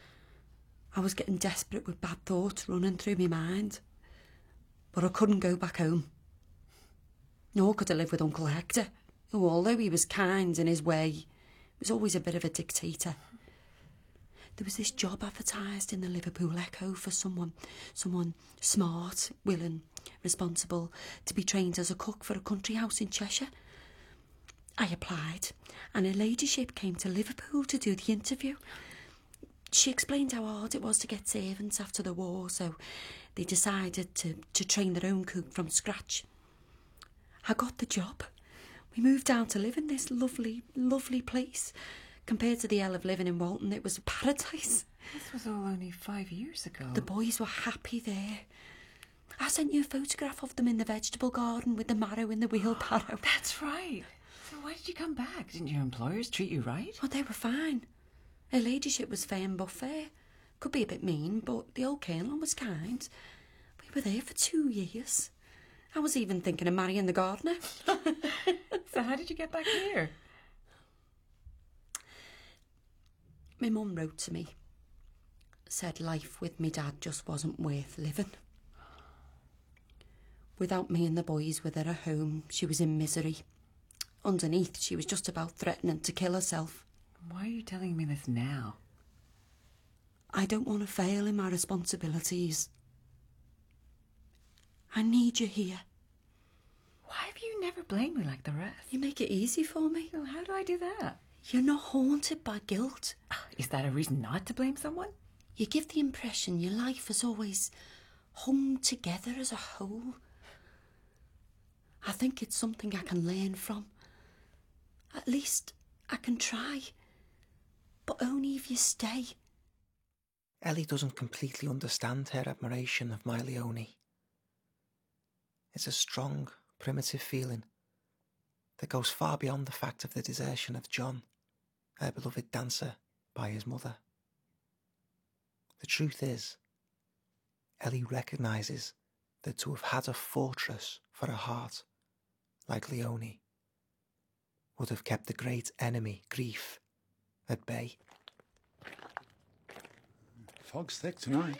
I was getting desperate with bad thoughts running through my mind. But I couldn't go back home. Nor could I live with Uncle Hector, who, although he was kind in his way, was always a bit of a dictator. There was this job advertised in the Liverpool Echo for someone smart, willing, responsible, to be trained as a cook for a country house in Cheshire. I applied, and her ladyship came to Liverpool to do the interview. She explained how hard it was to get servants after the war, so they decided to train their own cook from scratch. I got the job. We moved down to live in this lovely, lovely place. Compared to the hell of living in Walton, it was a paradise. This was all only 5 years ago. The boys were happy there. I sent you a photograph of them in the vegetable garden with the marrow in the wheelbarrow. That's right. So why did you come back? Didn't your employers treat you right? Oh, they were fine. Her ladyship was firm but fair. Could be a bit mean, but the old colonel was kind. We were there for 2 years. I was even thinking of marrying the gardener. So how did you get back here? My mum wrote to me. Said life with me dad just wasn't worth living. Without me and the boys with her at home, she was in misery. Underneath, she was just about threatening to kill herself. Why are you telling me this now? I don't want to fail in my responsibilities. I need you here. Why have you never blamed me like the rest? You make it easy for me. Well, how do I do that? You're not haunted by guilt. Is that a reason not to blame someone? You give the impression your life has always hung together as a whole. I think it's something I can learn from. At least I can try. But only if you stay. Ellie doesn't completely understand her admiration of my Leonie. It's a strong, primitive feeling that goes far beyond the fact of the desertion of John, her beloved dancer, by his mother. The truth is, Ellie recognises that to have had a fortress for a heart, like Leonie, would have kept the great enemy, grief, at bay. Fog's thick tonight.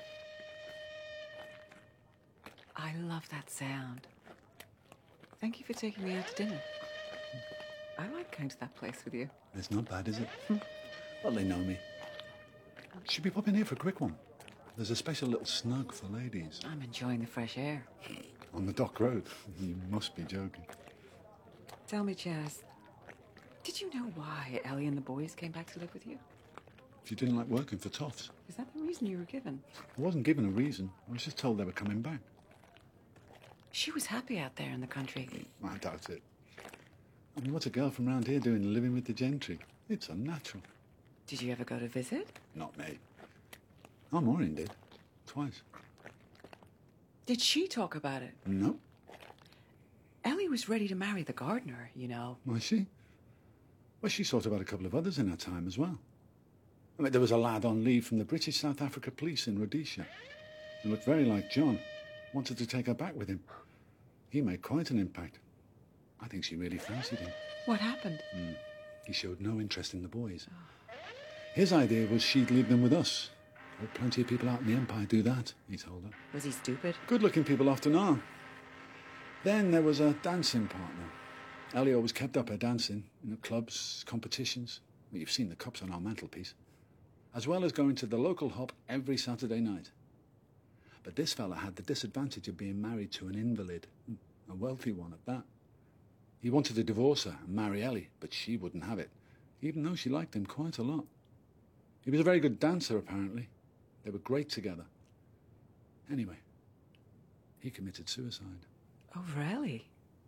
I love that sound. Thank you for taking me out to dinner. I like going to that place with you. It's not bad, is it? Well, they know me. Should we pop in here for a quick one? There's a special little snug for ladies. I'm enjoying the fresh air. On the Dock Road. You must be joking. Tell me, Chaz, did you know why Ellie and the boys came back to live with you? She didn't like working for toffs. Is that the reason you were given? I wasn't given a reason. I was just told they were coming back. She was happy out there in the country. I doubt it. I mean, what's a girl from round here doing living with the gentry? It's unnatural. Did you ever go to visit? Not me. Oh, Maureen did. Twice. Did she talk about it? No. Ellie was ready to marry the gardener, you know. Was she? Well, she sought about a couple of others in her time as well. I mean, there was a lad on leave from the British South Africa Police in Rhodesia. He looked very like John. Wanted to take her back with him. He made quite an impact. I think she really fancied him. What happened? He showed no interest in the boys. His idea was she'd leave them with us. Well, plenty of people out in the Empire do that, he told her. Was he stupid? Good-looking people often are. Then there was a dancing partner. Ellie always kept up her dancing, clubs, competitions. Well, you've seen the cups on our mantelpiece. as well as going to the local hop every Saturday night. But this fella had the disadvantage of being married to an invalid, a wealthy one at that. He wanted to divorce her and marry Ellie, but she wouldn't have it, even though she liked him quite a lot. He was a very good dancer, apparently. They were great together. Anyway, he committed suicide. Oh, really?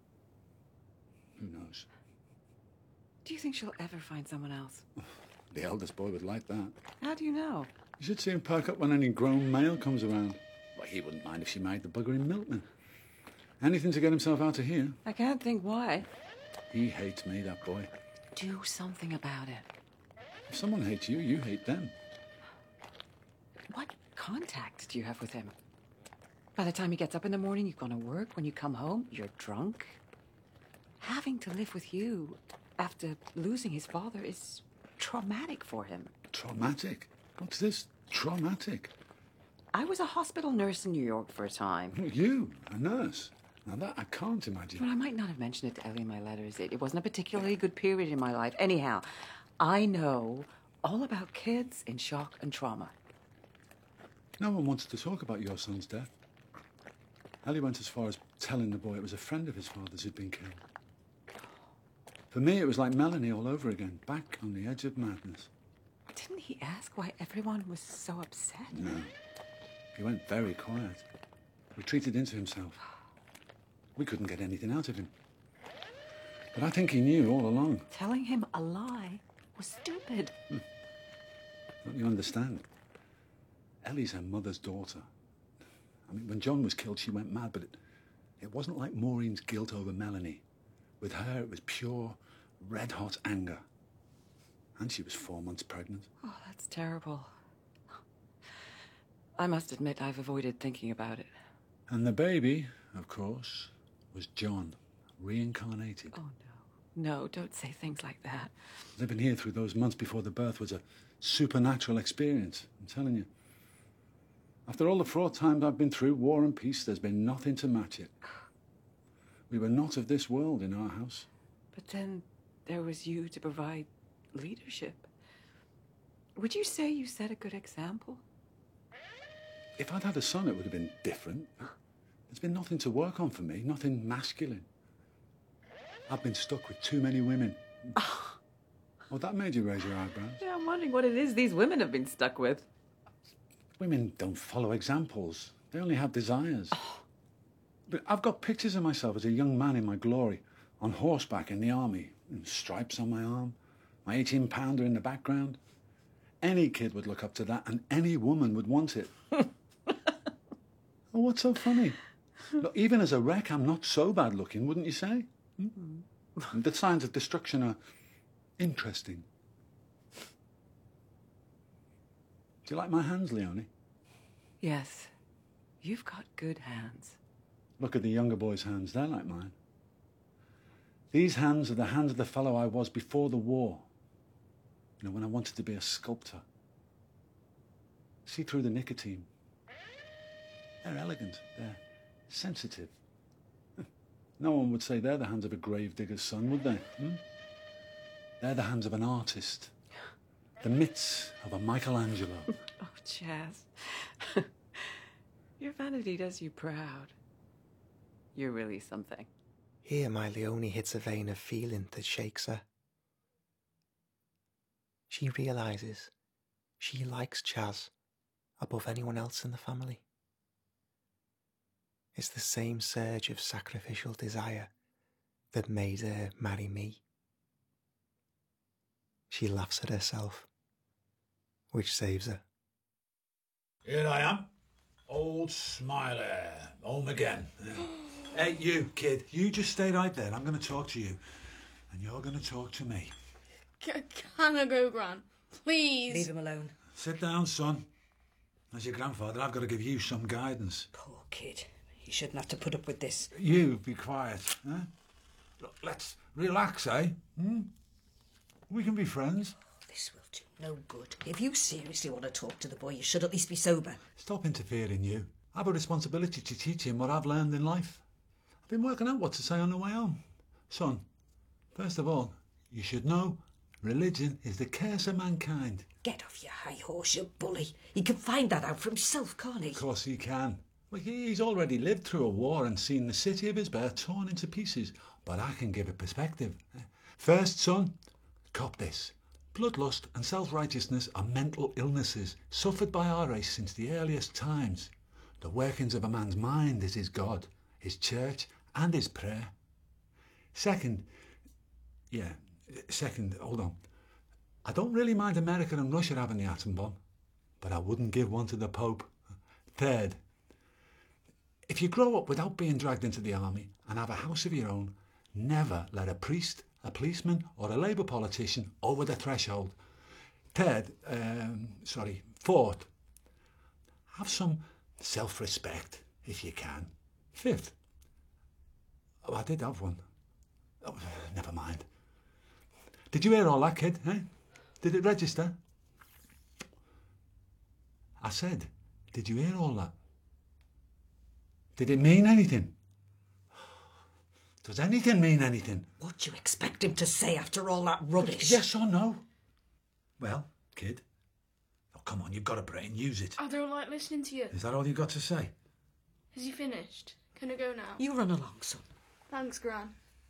Who knows? Do you think she'll ever find someone else? The eldest boy would like that. How do you know? You should see him perk up when any grown male comes around. Well, he wouldn't mind if she married the bugger in Milton. Anything to get himself out of here. I can't think why. He hates me, that boy. Do something about it. If someone hates you, you hate them. What contact do you have with him? By the time he gets up in the morning, you've gone to work. When you come home, you're drunk. Having to live with you after losing his father is traumatic for him. Traumatic? What's this? Traumatic? I was a hospital nurse in New York for a time. You? A nurse? Now that I can't imagine. Well, I might not have mentioned it to Ellie in my letters. It wasn't a particularly good period in my life. Anyhow, I know all about kids in shock and trauma. No one wanted to talk about your son's death. Ellie went as far as telling the boy it was a friend of his father's who'd been killed. For me, it was like Melanie all over again, back on the edge of madness. Didn't he ask why everyone was so upset? No. He went very quiet. Retreated into himself. We couldn't get anything out of him. But I think he knew all along. Telling him a lie was stupid. Don't you understand? Ellie's her mother's daughter. I mean, when John was killed, she went mad, but it wasn't like Maureen's guilt over Melanie. With her, it was pure, red-hot anger. And she was 4 months pregnant. Oh, that's terrible. I must admit I've avoided thinking about it. And the baby, of course, was John, reincarnated. Oh, no. No, don't say things like that. Living here through those months before the birth was a supernatural experience, I'm telling you. After all the fraught times I've been through, war and peace, there's been nothing to match it. We were not of this world in our house. But then there was you to provide leadership. Would you say you set a good example? If I'd had a son, it would have been different. There's been nothing to work on for me, nothing masculine. I've been stuck with too many women. Oh, that made you raise your eyebrows. Yeah, I'm wondering what it is these women have been stuck with. Women don't follow examples. They only have desires. But I've got pictures of myself as a young man in my glory, on horseback in the army, and stripes on my arm, my 18-pounder in the background. Any kid would look up to that, and any woman would want it. Oh, what's so funny? Look, even as a wreck, I'm not so bad looking, wouldn't you say? Mm-hmm. The signs of destruction are interesting. Do you like my hands, Leonie? Yes. You've got good hands. Look at the younger boy's hands. They're like mine. These hands are the hands of the fellow I was before the war. You know, when I wanted to be a sculptor. See through the nicotine. They're elegant. They're sensitive. No one would say they're the hands of a gravedigger's son, would they? They're the hands of an artist. The mitts of a Michelangelo. Oh, Chaz. Your vanity does you proud. You're really something. Here, my Leonie hits a vein of feeling that shakes her. She realises she likes Chaz above anyone else in the family. It's the same surge of sacrificial desire that made her marry me. She laughs at herself, which saves her. Here I am. Old Smiley. Home again. Hey, you, kid. You just stay right there. I'm going to talk to you. And you're going to talk to me. Can I go, Gran? Please. Leave him alone. Sit down, son. As your grandfather, I've got to give you some guidance. Poor kid. He shouldn't have to put up with this. You, be quiet. Huh? Look, let's relax, eh? We can be friends. This will do no good. If you seriously want to talk to the boy, you should at least be sober. Stop interfering, you. I have a responsibility to teach him what I've learned in life. I've been working out what to say on the way home. Son, first of all, you should know religion is the curse of mankind. Get off your high horse, you bully. He can find that out for himself, can't he? Of course he can. Well, he's already lived through a war and seen the city of his birth torn into pieces. But I can give it perspective. First, son, cop this. Bloodlust and self-righteousness are mental illnesses suffered by our race since the earliest times. The workings of a man's mind is his God, his church and his prayer. Second, hold on. I don't really mind America and Russia having the atom bomb, but I wouldn't give one to the Pope. Third, if you grow up without being dragged into the army and have a house of your own, never let a priest, a policeman or a Labour politician over the threshold. Fourth, have some self-respect if you can. Fifth, I did have one. Oh, never mind. Did you hear all that, kid? Eh? Did it register? I said, did you hear all that? Did it mean anything? Does anything mean anything? What do you expect him to say after all that rubbish? Yes or no? Well, kid. Oh, come on, you've got a brain. Use it. I don't like listening to you. Is that all you've got to say? Has he finished? Can I go now? You run along, son. Thanks, Gran.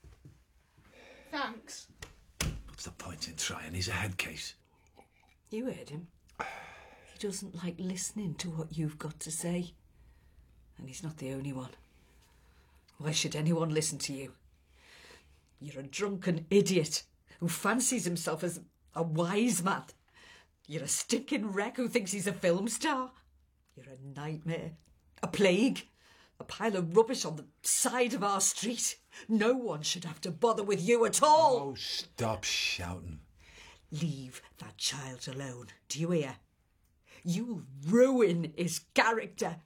Thanks. What's the point in trying? He's a head case. You heard him. He doesn't like listening to what you've got to say. And he's not the only one. Why should anyone listen to you? You're a drunken idiot who fancies himself as a wise man. You're a stinking wreck who thinks he's a film star. You're a nightmare, a plague, a pile of rubbish on the side of our street. No one should have to bother with you at all. Oh, stop shouting. Leave that child alone. Do you hear? You'll ruin his character.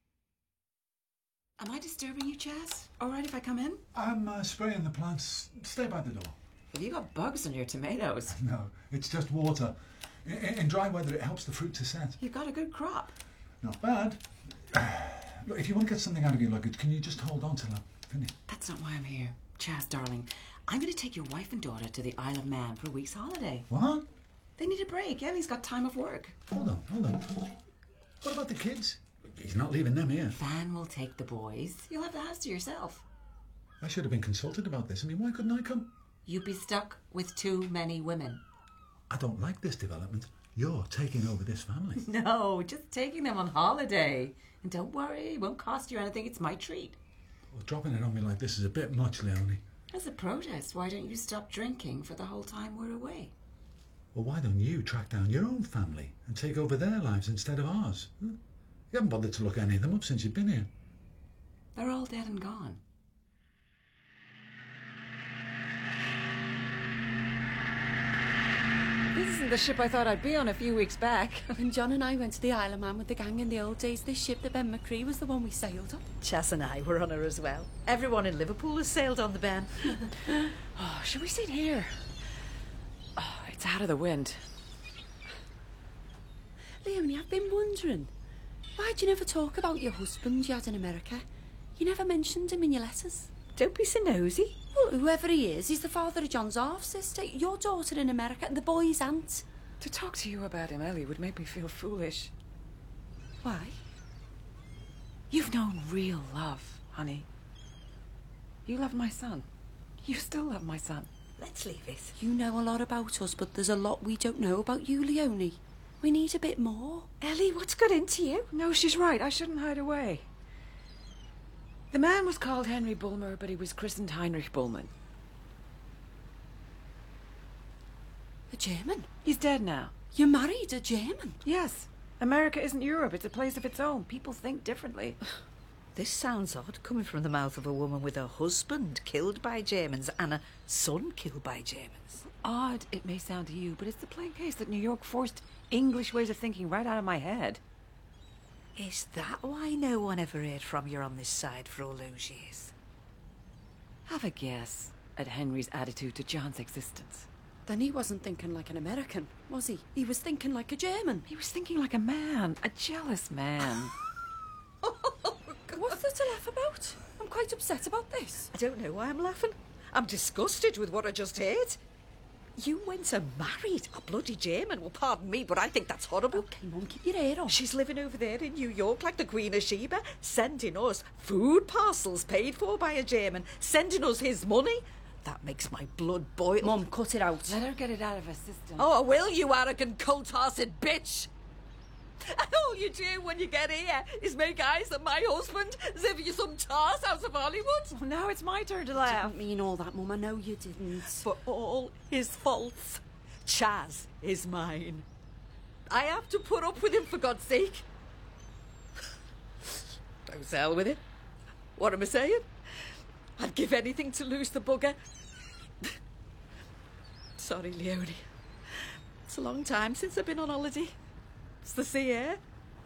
Am I disturbing you, Chaz? All right if I come in? I'm spraying the plants. Stay by the door. Have you got bugs on your tomatoes? No, it's just water. In dry weather, it helps the fruit to set. You've got a good crop. Not bad. Look, if you want to get something out of your luggage, can you just hold on till I finish? That's not why I'm here. Chaz, darling, I'm going to take your wife and daughter to the Isle of Man for a week's holiday. What? They need a break. Ellie's got time of work. Hold on. What about the kids? He's not leaving them here. Van will take the boys. You'll have the house to yourself. I should have been consulted about this. I mean, why couldn't I come? You'd be stuck with too many women. I don't like this development. You're taking over this family. No, just taking them on holiday. And don't worry, it won't cost you anything. It's my treat. Well, dropping it on me like this is a bit much, Leonie. As a protest, why don't you stop drinking for the whole time we're away? Well, why don't you track down your own family and take over their lives instead of ours? Huh? You haven't bothered to look any of them up since you've been here. They're all dead and gone. This isn't the ship I thought I'd be on a few weeks back. When John and I went to the Isle of Man with the gang in the old days, this ship, the Ben McCree, was the one we sailed on. Chas and I were on her as well. Everyone in Liverpool has sailed on the Ben. Oh, should we sit here? Oh, it's out of the wind. Leonie, I've been wondering, why'd you never talk about your husband you had in America? You never mentioned him in your letters. Don't be so nosy. Well, whoever he is, he's the father of John's half-sister, your daughter in America, and the boy's aunt. To talk to you about him, Ellie, would make me feel foolish. Why? You've known real love, honey. You love my son. You still love my son. Let's leave it. You know a lot about us, but there's a lot we don't know about you, Leonie. We need a bit more. Ellie, what's got into you? No, she's right. I shouldn't hide away. The man was called Henry Bulmer, but he was christened Heinrich Bullman. A German? He's dead now. You married a German? Yes. America isn't Europe. It's a place of its own. People think differently. This sounds odd, coming from the mouth of a woman with a husband killed by Germans and a son killed by Germans. Odd it may sound to you, but it's the plain case that New York forced English ways of thinking right out of my head. Is that why no one ever heard from you on this side for all those years? Have a guess at Henry's attitude to John's existence. Then he wasn't thinking like an American, was he? He was thinking like a German. He was thinking like a man, a jealous man. What's there to laugh about? I'm quite upset about this. I don't know why I'm laughing. I'm disgusted with what I just heard. You went and married a bloody German. Well, pardon me, but I think that's horrible. Okay, Mum, keep your hair on. She's living over there in New York like the Queen of Sheba, sending us food parcels paid for by a German, sending us his money. That makes my blood boil. Mum, cut it out. Let her get it out of her system. Oh, I will, you arrogant, cold-hearted bitch. And all you do when you get here is make eyes at my husband as if you're some tars out of Hollywood. Well, now it's my turn to I laugh. didn't mean all that, Mum. I know you didn't. For all his faults, Chaz is mine. I have to put up with him, for God's sake. Don't hell with it. What am I saying? I'd give anything to lose the bugger. Sorry, Leonie. It's a long time since I've been on holiday. It's the sea air.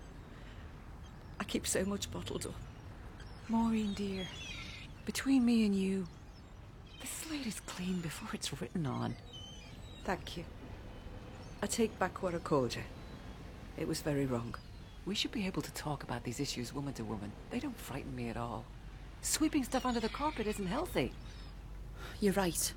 I keep so much bottled up. Maureen, dear, between me and you, the slate is clean before it's written on. Thank you. I take back what I called you. It was very wrong. We should be able to talk about these issues woman to woman. They don't frighten me at all. Sweeping stuff under the carpet isn't healthy. You're right.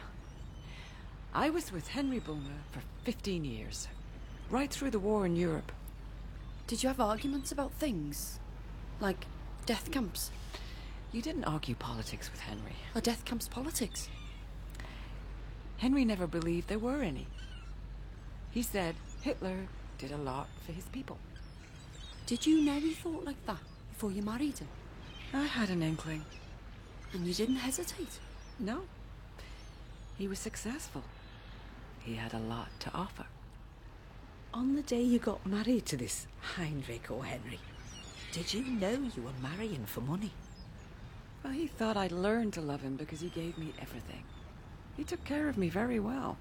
I was with Henry Bulmer for 15 years. Right through the war in Europe. Did you have arguments about things? Like death camps? You didn't argue politics with Henry. Are death camps politics? Henry never believed there were any. He said Hitler did a lot for his people. Did you know he thought like that before you married him? I had an inkling. And you didn't hesitate? No. He was successful. He had a lot to offer. On the day you got married to this Heinrich or Henry, did you know you were marrying for money? Well, he thought I'd learn to love him because he gave me everything. He took care of me very well.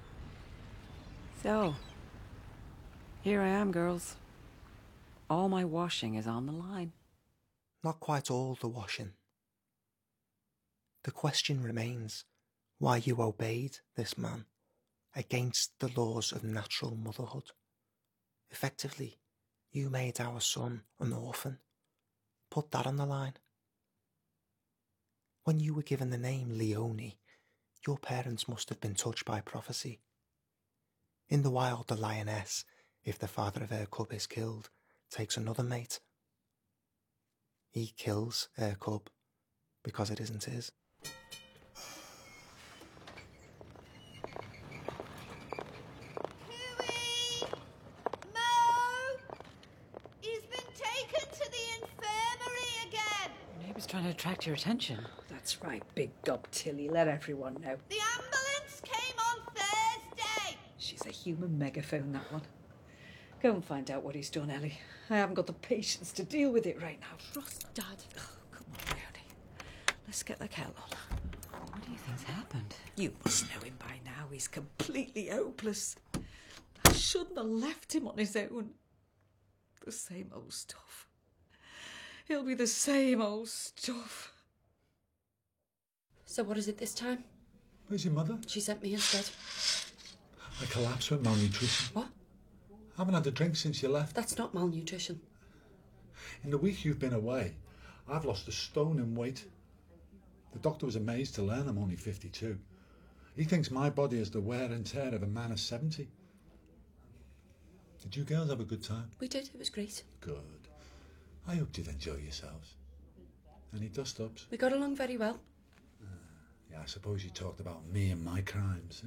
So, here I am, girls. All my washing is on the line. Not quite all the washing. The question remains why you obeyed this man against the laws of natural motherhood. Effectively, you made our son an orphan. Put that on the line. When you were given the name Leonie, your parents must have been touched by prophecy. In the wild, the lioness, if the father of her cub is killed, takes another mate. He kills her cub because it isn't his. Trying to attract your attention. That's right, big gob Tilly. Let everyone know. The ambulance came on Thursday. She's a human megaphone, that one. Go and find out what he's done, Ellie. I haven't got the patience to deal with it right now. Trust Dad. Oh, come on, Leonie. Let's get the kettle on. What do you think's happened? You must know him by now. He's completely hopeless. I shouldn't have left him on his own. The same old stuff. He'll be the same old stuff. So what is it this time? Where's your mother? She sent me instead. I collapsed with malnutrition. What? I haven't had a drink since you left. That's not malnutrition. In the week you've been away, I've lost a stone in weight. The doctor was amazed to learn I'm only 52. He thinks my body has the wear and tear of a man of 70. Did you girls have a good time? We did. It was great. Good. I hoped you'd enjoy yourselves. Any dust-ups? We got along very well. Yeah, I suppose you talked about me and my crimes.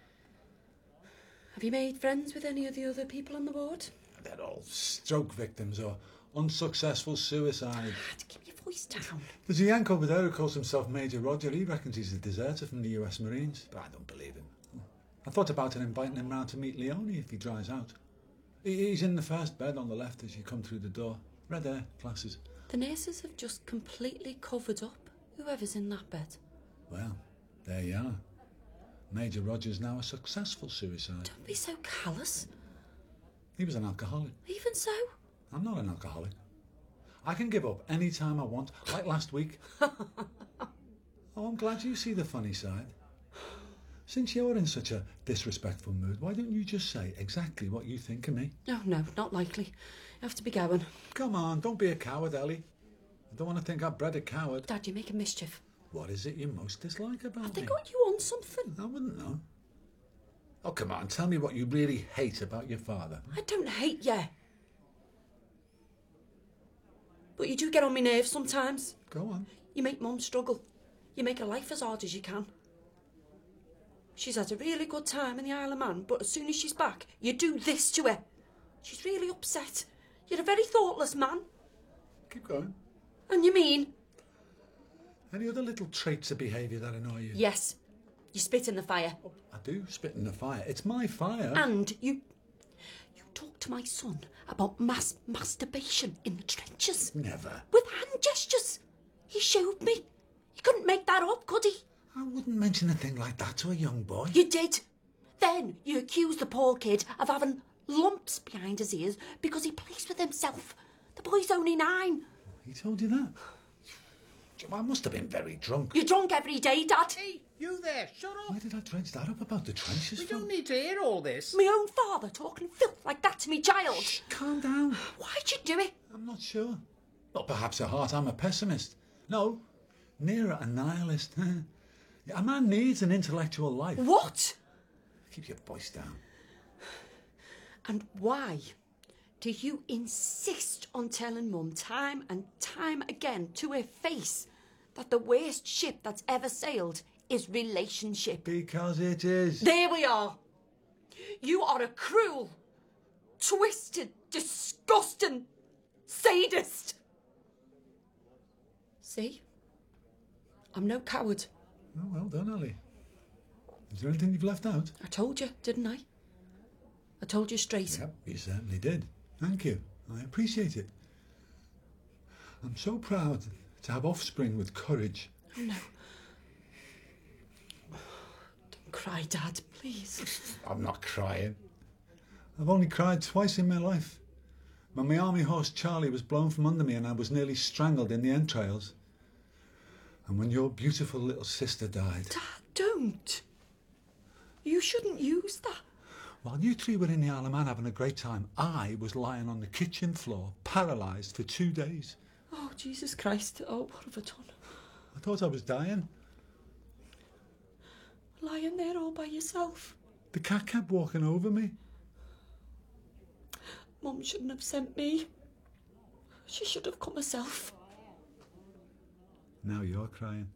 Have you made friends with any of the other people on the board? They're all stroke victims or unsuccessful suicide. Keep your voice down. There's a Yank over there who calls himself Major Roger. He reckons he's a deserter from the US Marines, but I don't believe him. I thought about inviting him round to meet Leonie if he dries out. He's in the first bed on the left as you come through the door. Red hair, glasses. The nurses have just completely covered up whoever's in that bed. Well, there you are. Major Roger's now a successful suicide. Don't be so callous. He was an alcoholic. Even so? I'm not an alcoholic. I can give up any time I want, like last week. Oh, I'm glad you see the funny side. Since you're in such a disrespectful mood, why don't you just say exactly what you think of me? Oh, no, not likely. You have to be going. Come on, don't be a coward, Ellie. I don't want to think I've bred a coward. Dad, you're making mischief. What is it you most dislike about me? Have they got you on something? I wouldn't know. Oh, come on, tell me what you really hate about your father. I don't hate you. But you do get on my nerves sometimes. Go on. You make Mum struggle. You make her life as hard as you can. She's had a really good time in the Isle of Man, but as soon as she's back, you do this to her. She's really upset. You're a very thoughtless man. Keep going. And you mean? Any other little traits of behaviour that annoy you? Yes. You spit in the fire. I do spit in the fire. It's my fire. And you talk to my son about masturbation in the trenches. Never. With hand gestures. He showed me. He couldn't make that up, could he? I wouldn't mention a thing like that to a young boy. You did. Then you accused the poor kid of having lumps behind his ears because he plays with himself. The boy's only 9. He told you that? I must have been very drunk. You're drunk every day, Dad. Hey, you there, shut up. Why did I dredge that up about the trenches? We don't need to hear all this. My own father talking filth like that to me child. Shh, calm down. Why'd you do it? I'm not sure. Well, perhaps at heart I'm a pessimist. No, nearer a nihilist. A man needs an intellectual life. What? Keep your voice down. And why do you insist on telling Mum time and time again to her face that the worst ship that's ever sailed is relationship? Because it is. There we are. You are a cruel, twisted, disgusting sadist. See? I'm no coward. Oh, well done, Ellie. Is there anything you've left out? I told you, didn't I? I told you straight. Yep, you certainly did. Thank you. I appreciate it. I'm so proud to have offspring with courage. Oh, no. Don't cry, Dad, please. I'm not crying. I've only cried twice in my life. When my army horse Charlie was blown from under me and I was nearly strangled in the entrails. And when your beautiful little sister died. Dad, don't. You shouldn't use that. While you 3 were in the Isle of Man having a great time, I was lying on the kitchen floor, paralysed for 2 days. Oh, Jesus Christ. Oh, what have I done? I thought I was dying. Lying there all by yourself. The cat kept walking over me. Mum shouldn't have sent me. She should have come herself. Now you're crying.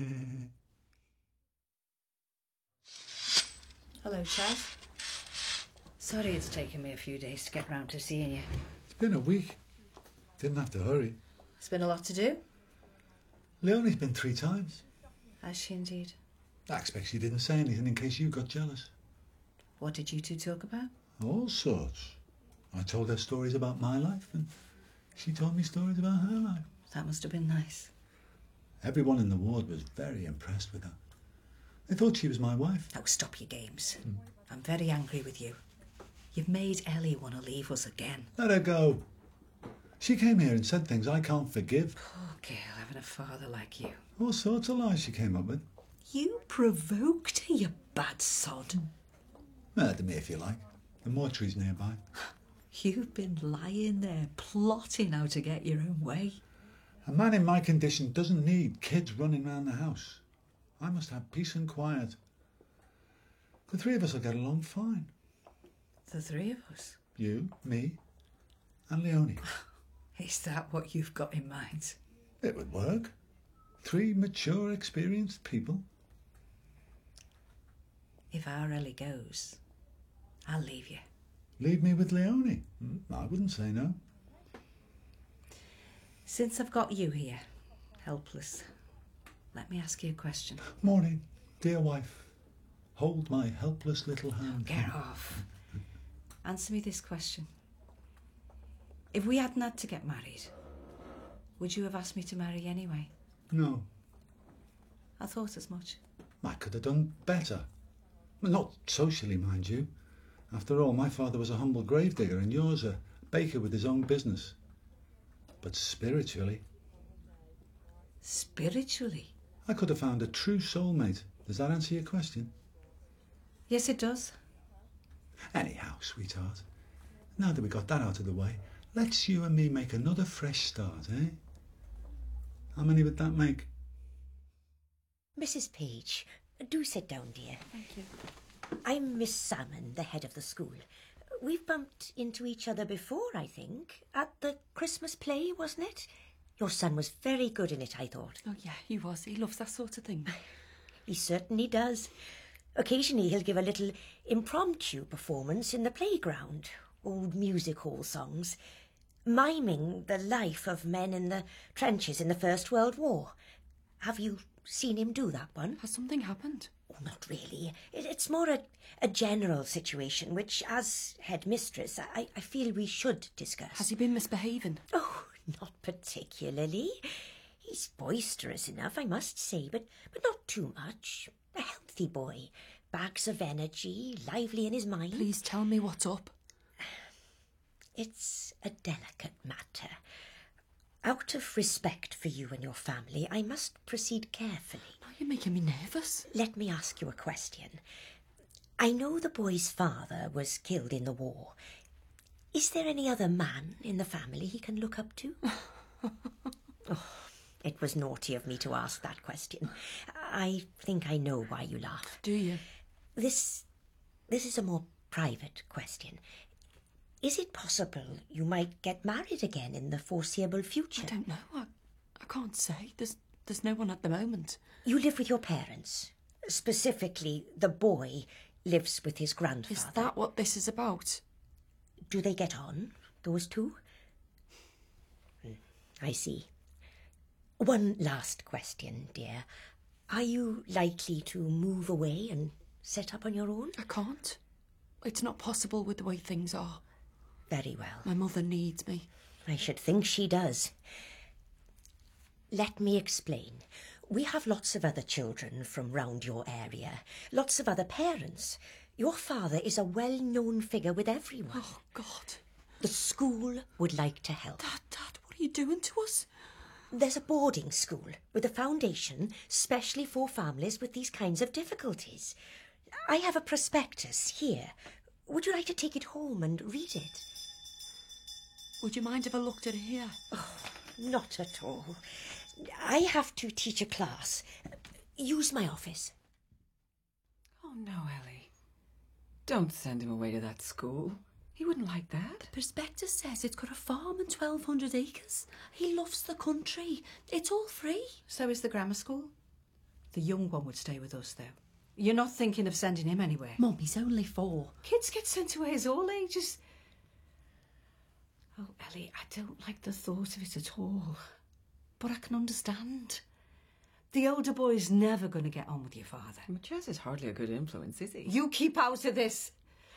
Hello, Chaz. Sorry it's taken me a few days to get round to seeing you. It's been a week. Didn't have to hurry. It's been a lot to do. Leonie's been 3 times. Has she indeed? I expect she didn't say anything in case you got jealous. What did you 2 talk about? All sorts. I told her stories about my life and she told me stories about her life. That must have been nice. Everyone in the ward was very impressed with her. They thought she was my wife. Oh, stop your games. I'm very angry with you. You've made Ellie want to leave us again. Let her go. She came here and said things I can't forgive. Poor girl, having a father like you. All sorts of lies she came up with. You provoked her, you bad sod. Murder me if you like. The mortuary's nearby. You've been lying there plotting how to get your own way. A man in my condition doesn't need kids running round the house. I must have peace and quiet. The 3 of us will get along fine. The 3 of us? You, me, and Leonie. Is that what you've got in mind? It would work. 3 mature, experienced people. If our Ellie goes, I'll leave you. Leave me with Leonie? I wouldn't say no. Since I've got you here, helpless, let me ask you a question. Morning, dear wife. Hold my helpless little hand. Get off. Answer me this question. If we hadn't had to get married, would you have asked me to marry anyway? No. I thought as much. I could have done better. Well, not socially, mind you. After all, my father was a humble gravedigger and yours a baker with his own business. But spiritually... Spiritually? I could have found a true soulmate. Does that answer your question? Yes, it does. Anyhow, sweetheart, now that we got that out of the way, let's you and me make another fresh start, eh? How many would that make? Mrs. Peach, do sit down, dear. Thank you. I'm Miss Salmon, the head of the school. We've bumped into each other before, I think. At the Christmas play, wasn't it? Your son was very good in it, I thought. Oh, yeah, he was. He loves that sort of thing. He certainly does. Occasionally he'll give a little impromptu performance in the playground. Old music hall songs. Miming the life of men in the trenches in the First World War. Have you seen him do that one? Has something happened? Oh, not really. It's more a general situation, which, as headmistress, I feel we should discuss. Has he been misbehaving? Oh, not particularly. He's boisterous enough, I must say, but not too much. A healthy boy. Bags of energy, lively in his mind. Please tell me what's up. It's a delicate matter. Out of respect for you and your family, I must proceed carefully. Now you're making me nervous. Let me ask you a question. I know the boy's father was killed in the war. Is there any other man in the family he can look up to? Oh, it was naughty of me to ask that question. I think I know why you laugh. Do you? This is a more private question. Is it possible you might get married again in the foreseeable future? I don't know. I can't say. There's no one at the moment. You live with your parents. Specifically, the boy lives with his grandfather. Is that what this is about? Do they get on, those two? I see. One last question, dear. Are you likely to move away and set up on your own? I can't. It's not possible with the way things are. Very well. My mother needs me. I should think she does. Let me explain. We have lots of other children from round your area. Lots of other parents. Your father is a well-known figure with everyone. Oh, God. The school would like to help. Dad, what are you doing to us? There's a boarding school with a foundation specially for families with these kinds of difficulties. I have a prospectus here. Would you like to take it home and read it? Would you mind if I looked at it here? Oh, not at all. I have to teach a class. Use my office. Oh, no, Ellie. Don't send him away to that school. He wouldn't like that. The prospectus says it's got a farm and 1,200 acres. He loves the country. It's all free. So is the grammar school. The young one would stay with us, though. You're not thinking of sending him anywhere? Mum, he's only 4. Kids get sent away as all ages. Oh, Ellie, I don't like the thought of it at all. But I can understand. The older boy's never going to get on with your father. Well, Jess is hardly a good influence, is he? You keep out of this.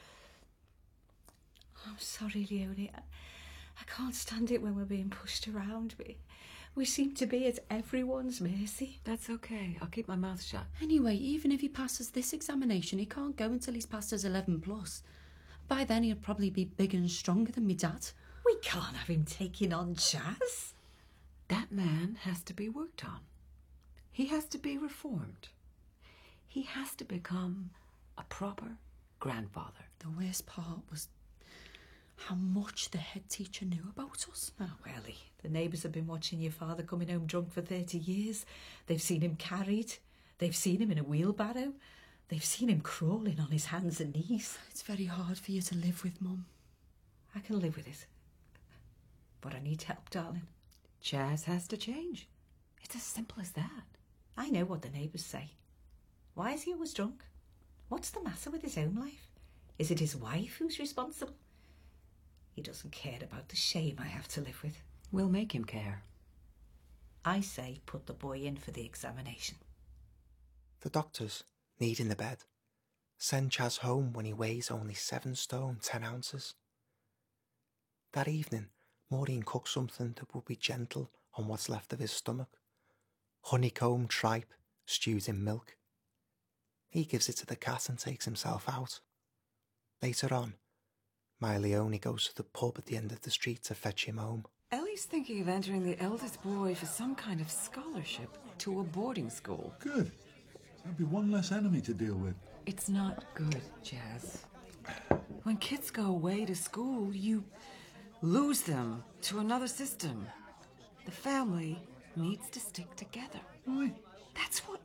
I'm sorry, Leonie. I can't stand it when we're being pushed around. We seem to be at everyone's mercy. That's okay. I'll keep my mouth shut. Anyway, even if he passes this examination, he can't go until he's passed his 11 plus. By then, he'll probably be bigger and stronger than me dad. We can't have him taking on Chaz. That man has to be worked on. He has to be reformed. He has to become a proper grandfather. The worst part was how much the head teacher knew about us. Oh, Ellie, the neighbours have been watching your father coming home drunk for 30 years. They've seen him carried. They've seen him in a wheelbarrow. They've seen him crawling on his hands and knees. It's very hard for you to live with, Mum. I can live with it. But I need help, darling. Chaz has to change. It's as simple as that. I know what the neighbours say. Why is he always drunk? What's the matter with his own life? Is it his wife who's responsible? He doesn't care about the shame I have to live with. We'll make him care. I say put the boy in for the examination. The doctors, needing the bed, send Chaz home when he weighs only 7 stone 10 ounces. That evening, Maureen cooks something that will be gentle on what's left of his stomach. Honeycomb tripe stewed in milk. He gives it to the cat and takes himself out. Later on, my Leonie goes to the pub at the end of the street to fetch him home. Ellie's thinking of entering the eldest boy for some kind of scholarship to a boarding school. Good. There'll be one less enemy to deal with. It's not good, Jazz. When kids go away to school, you lose them to another system. The family needs to stick together. Aye. That's what family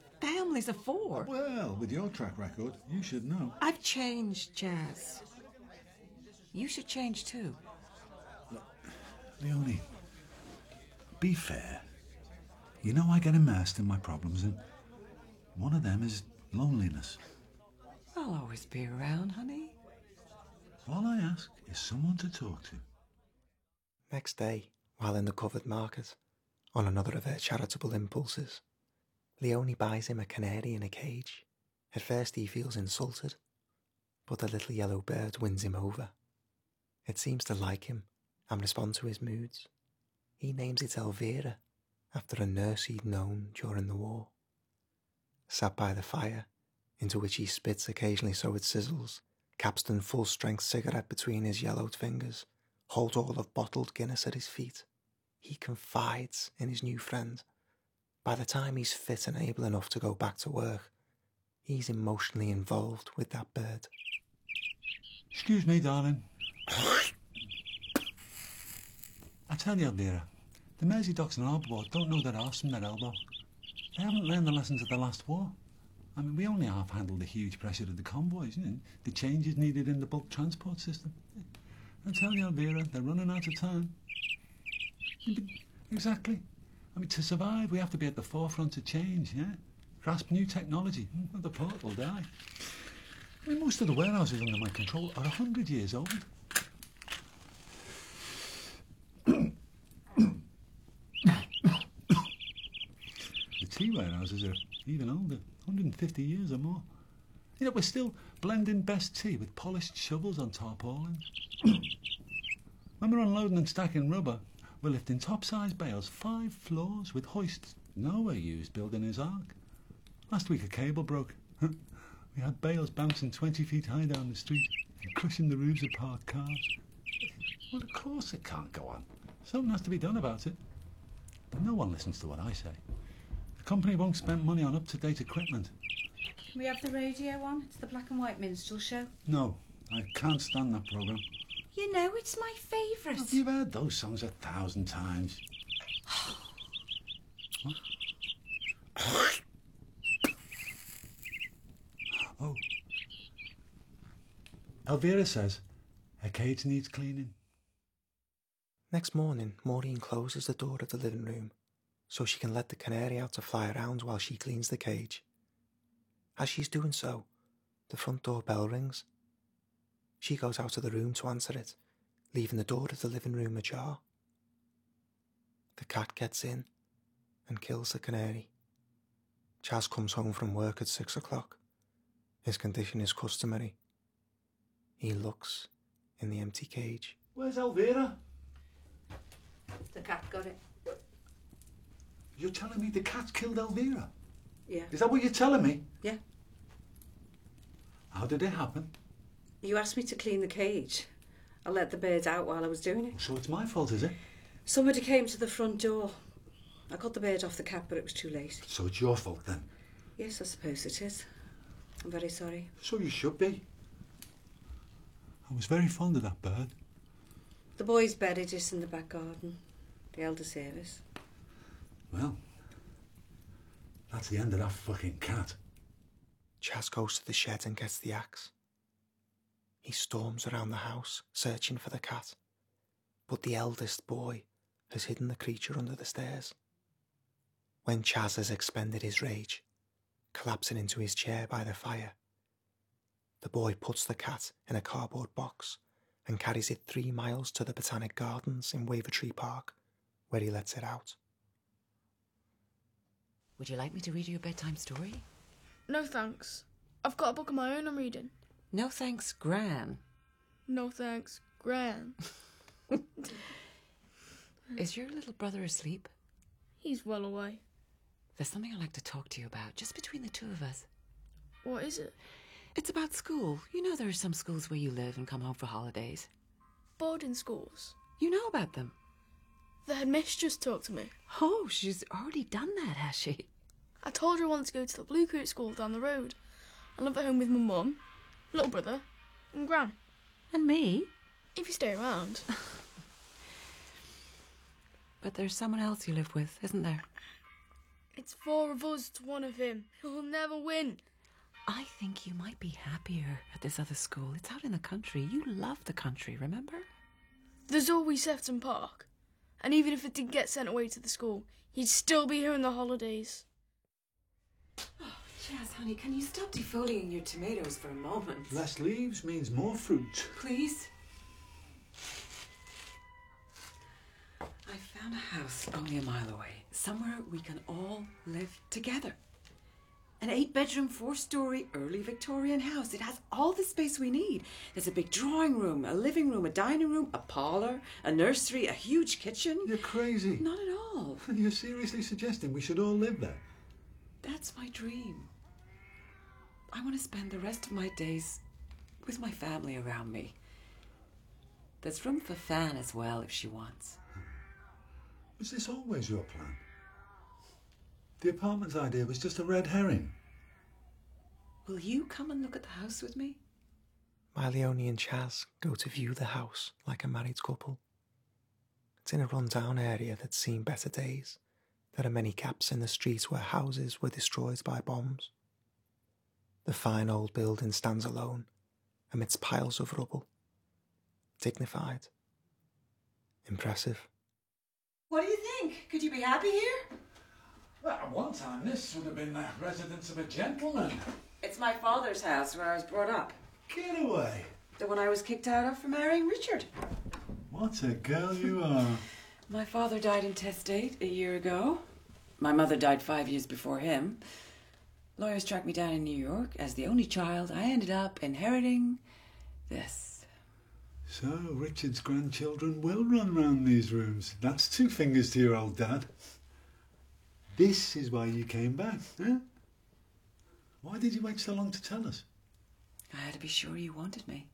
family's of 4. Well, with your track record, you should know. I've changed, Jazz. You should change too. Leonie, be fair. You know I get immersed in my problems, and one of them is loneliness. I'll always be around, honey. All I ask is someone to talk to. Next day, while in the covered market, on another of her charitable impulses, Leonie buys him a canary in a cage. At first he feels insulted, but the little yellow bird wins him over. It seems to like him and respond to his moods. He names it Elvira, after a nurse he'd known during the war. Sat by the fire, into which he spits occasionally so it sizzles, Capstan full-strength cigarette between his yellowed fingers, holds all of bottled Guinness at his feet. He confides in his new friend. By the time he's fit and able enough to go back to work, he's emotionally involved with that bird. Excuse me, darling. I tell you, Elvira, the Mersey Docks and Harbour Board don't know their arse from their elbow. They haven't learned the lessons of the last war. I mean, we only half-handled the huge pressure of the convoys, the changes needed in the bulk transport system. I tell you, Elvira, they're running out of time. Exactly. I mean, to survive, we have to be at the forefront of change, yeah? Grasp new technology. The port will die. I mean, most of the warehouses under my control are 100 years old. The tea warehouses are even older, 150 years or more. We're still blending best tea with polished shovels on tarpaulins. When we're unloading and stacking rubber, we're lifting top-size bales 5 floors with hoists Noah used building his ark. Last week a cable broke. We had bales bouncing 20 feet high down the street and crushing the roofs of parked cars. Well, of course it can't go on. Something has to be done about it. But no one listens to what I say. The company won't spend money on up-to-date equipment. Can we have the radio on? It's the black and white minstrel show. No, I can't stand that programme. You know, it's my favourite. Have you heard those songs 1,000 times? Oh. Elvira says her cage needs cleaning. Next morning, Maureen closes the door of the living room so she can let the canary out to fly around while she cleans the cage. As she's doing so, the front door bell rings. She goes out of the room to answer it, leaving the door of the living room ajar. The cat gets in and kills the canary. Chaz comes home from work at 6 o'clock. His condition is customary. He looks in the empty cage. Where's Elvira? The cat got it. You're telling me the cat killed Elvira? Yeah. Is that what you're telling me? Yeah. How did it happen? You asked me to clean the cage. I let the bird out while I was doing it. So it's my fault, is it? Somebody came to the front door. I got the bird off the cat, but it was too late. So it's your fault then? Yes, I suppose it is. I'm very sorry. So you should be. I was very fond of that bird. The boys buried it in the back garden. The elder service. Well, that's the end of that fucking cat. Chaz goes to the shed and gets the axe. He storms around the house, searching for the cat. But the eldest boy has hidden the creature under the stairs. When Chaz has expended his rage, collapsing into his chair by the fire, the boy puts the cat in a cardboard box and carries it 3 miles to the Botanic Gardens in Wavertree Park, where he lets it out. Would you like me to read you a bedtime story? No thanks. I've got a book of my own I'm reading. No thanks, Gran. No thanks, Gran. Is your little brother asleep? He's well away. There's something I'd like to talk to you about, just between the two of us. What is it? It's about school. You know there are some schools where you live and come home for holidays. Boarding schools. You know about them. The headmistress talked to me. Oh, she's already done that, has she? I told her I wanted to go to the Blue Coat School down the road. I live at home with my mum, little brother, and Gran. And me? If you stay around. But there's someone else you live with, isn't there? It's 4 of us to 1 of him. He'll never win. I think you might be happier at this other school. It's out in the country. You love the country, remember? There's always Sefton Park. And even if it did get sent away to the school, he'd still be here in the holidays. Oh, Chaz, honey, can you stop defoliating your tomatoes for a moment? Less leaves means more fruit. Please? I found a house only a mile away. Somewhere we can all live together. An 8-bedroom, 4-story, early Victorian house. It has all the space we need. There's a big drawing room, a living room, a dining room, a parlour, a nursery, a huge kitchen. You're crazy. Not at all. You're seriously suggesting we should all live there? That's my dream. I want to spend the rest of my days with my family around me. There's room for Fan as well if she wants. Was this always your plan? The apartment idea was just a red herring. Will you come and look at the house with me? Leonie and Chaz go to view the house like a married couple. It's in a run-down area that's seen better days. There are many gaps in the street where houses were destroyed by bombs. The fine old building stands alone, amidst piles of rubble. Dignified. Impressive. What do you think? Could you be happy here? Well, at one time this would have been the residence of a gentleman. It's my father's house where I was brought up. Get away. The one I was kicked out of for marrying Richard. What a girl you are. My father died intestate a year ago. My mother died 5 years before him. Lawyers tracked me down in New York. As the only child, I ended up inheriting this. So, Richard's grandchildren will run round these rooms. That's 2 fingers to your old dad. This is why you came back, huh? Why did you wait so long to tell us? I had to be sure you wanted me.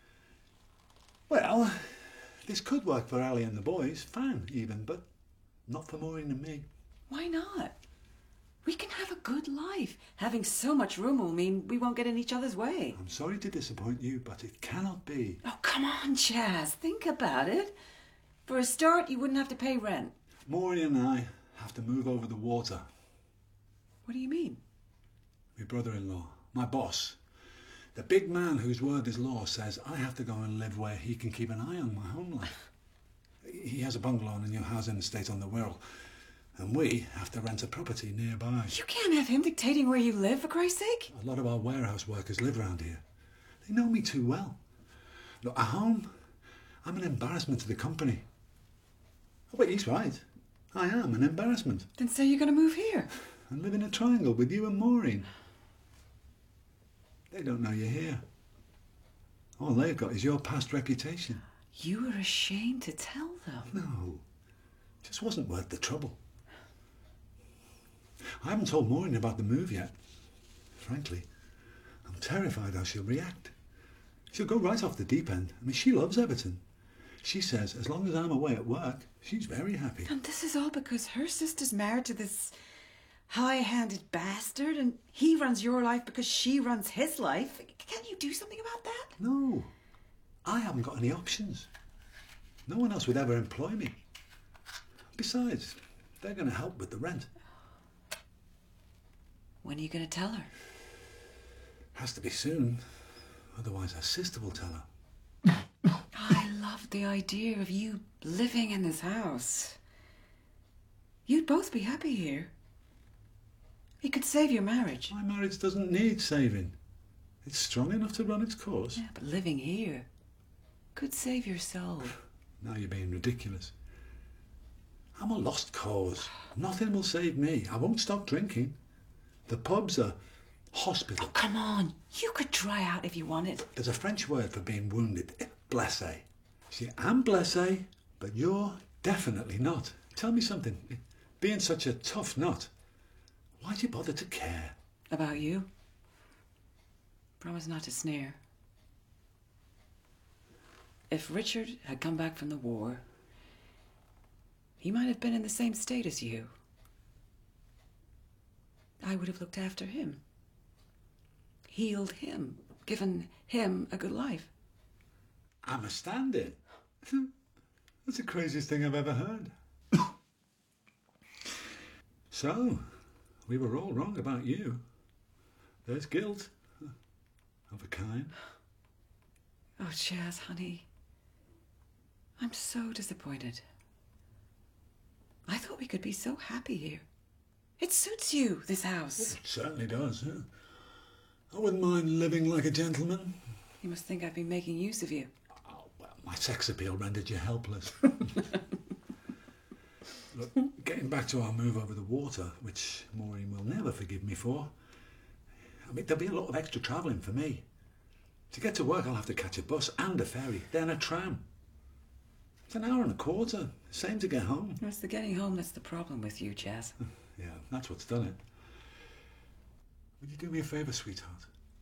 Well, this could work for Ali and the boys, fine even, but not for Maureen and me. Why not? We can have a good life. Having so much room will mean we won't get in each other's way. I'm sorry to disappoint you, but it cannot be. Oh, come on, Chaz. Think about it. For a start, you wouldn't have to pay rent. Maureen and I have to move over the water. What do you mean? My brother-in-law, my boss, the big man whose word is law, says I have to go and live where he can keep an eye on my home life. He has a bungalow and a new housing estate on the Wirral, and we have to rent a property nearby. You can't have him dictating where you live, for Christ's sake. A lot of our warehouse workers live around here. They know me too well. Look, at home, I'm an embarrassment to the company. Oh, but he's right. I am an embarrassment. Then say you're going to move here. And live in a triangle with you and Maureen. They don't know you're here. All they've got is your past reputation. You were ashamed to tell them. No, just wasn't worth the trouble. I haven't told Maureen about the move yet. Frankly, I'm terrified how she'll react. She'll go right off the deep end. I mean, she loves Everton. She says as long as I'm away at work, she's very happy. And this is all because her sister's married to this high-handed bastard and he runs your life because she runs his life. Can't you do something about that? No, I haven't got any options. No one else would ever employ me. Besides, they're going to help with the rent. When are you going to tell her? Has to be soon. Otherwise her sister will tell her. I love the idea of you living in this house. You'd both be happy here. It could save your marriage. My marriage doesn't need saving. It's strong enough to run its course. Yeah, but living here could save your soul. Now you're being ridiculous. I'm a lost cause. Nothing will save me. I won't stop drinking. The pub's a hospital. Oh, come on. You could dry out if you wanted. There's a French word for being wounded. Blessé. See, I'm blessé, but you're definitely not. Tell me something. Being such a tough nut, why'd you bother to care? About you? Promise not to sneer. If Richard had come back from the war, he might have been in the same state as you. I would have looked after him, healed him, given him a good life. I'm a stand-in. That's the craziest thing I've ever heard. So, We were all wrong about you. There's guilt. Of a kind. Oh, Chaz, honey. I'm so disappointed. I thought we could be so happy here. It suits you, this house. It certainly does. Yeah. I wouldn't mind living like a gentleman. You must think I've been making use of you. Oh, well, my sex appeal rendered you helpless. Look, getting back to our move over the water, which Maureen will never forgive me for, I mean, there'll be a lot of extra travelling for me. To get to work, I'll have to catch a bus and a ferry, then a tram. It's an hour and a quarter. Same to get home. It's the getting home that's the problem with you, Chaz. Yeah, that's what's done it. Would you do me a favour, sweetheart?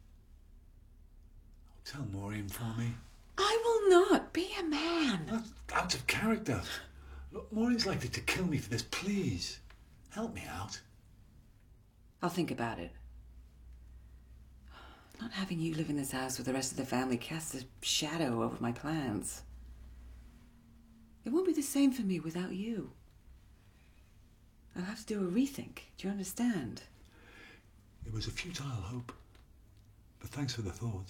Tell Maureen for me. I will not. Be a man. That's out of character. Look, Maureen's likely to kill me for this. Please, help me out. I'll think about it. Not having you live in this house with the rest of the family casts a shadow over my plans. It won't be the same for me without you. I'll have to do a rethink. Do you understand? It was a futile hope, but thanks for the thought.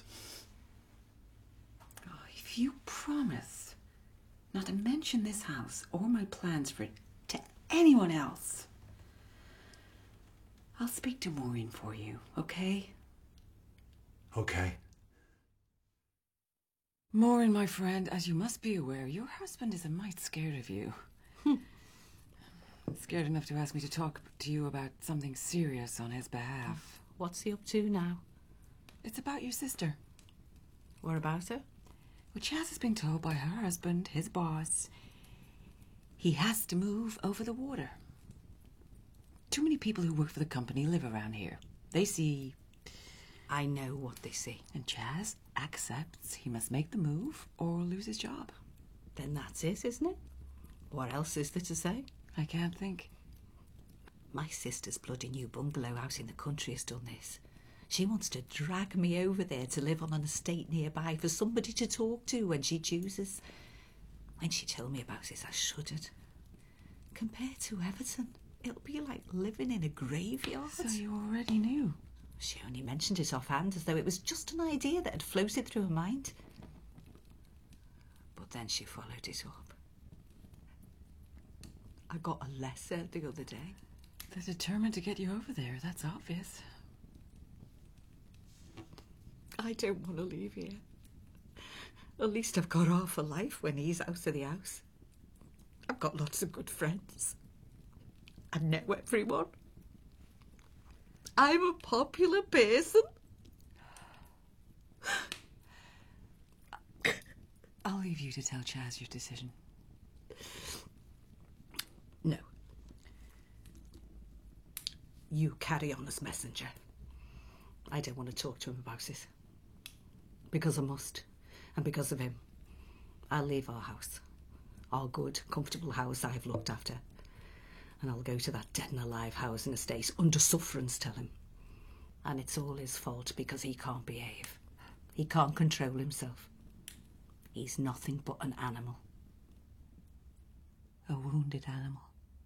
Oh, if you promise not to mention this house or my plans for it to anyone else, I'll speak to Maureen for you, okay? Okay. Maureen, my friend, as you must be aware, your husband is a mite scared of you. Scared enough to ask me to talk to you about something serious on his behalf. What's he up to now? It's about your sister. What about her? Well, Chaz has been told by her husband, his boss, he has to move over the water. Too many people who work for the company live around here. They see... I know what they see. And Chaz accepts he must make the move or lose his job. Then that's it, isn't it? What else is there to say? I can't think. My sister's bloody new bungalow out in the country has done this. She wants to drag me over there to live on an estate nearby for somebody to talk to when she chooses. When she told me about it, I shuddered. Compared to Everton, it'll be like living in a graveyard. So you already knew? She only mentioned it offhand as though it was just an idea that had floated through her mind. But then she followed it up. I got a letter the other day. They're determined to get you over there, that's obvious. I don't want to leave here. At least I've got half a life when he's out of the house. I've got lots of good friends. I know everyone. I'm a popular person. I'll leave you to tell Chaz your decision. No. You carry on as messenger. I don't want to talk to him about it. Because I must. And because of him. I'll leave our house. Our good, comfortable house I've looked after. And I'll go to that dead and alive housing estate under sufferance, tell him. And it's all his fault because he can't behave. He can't control himself. He's nothing but an animal. A wounded animal.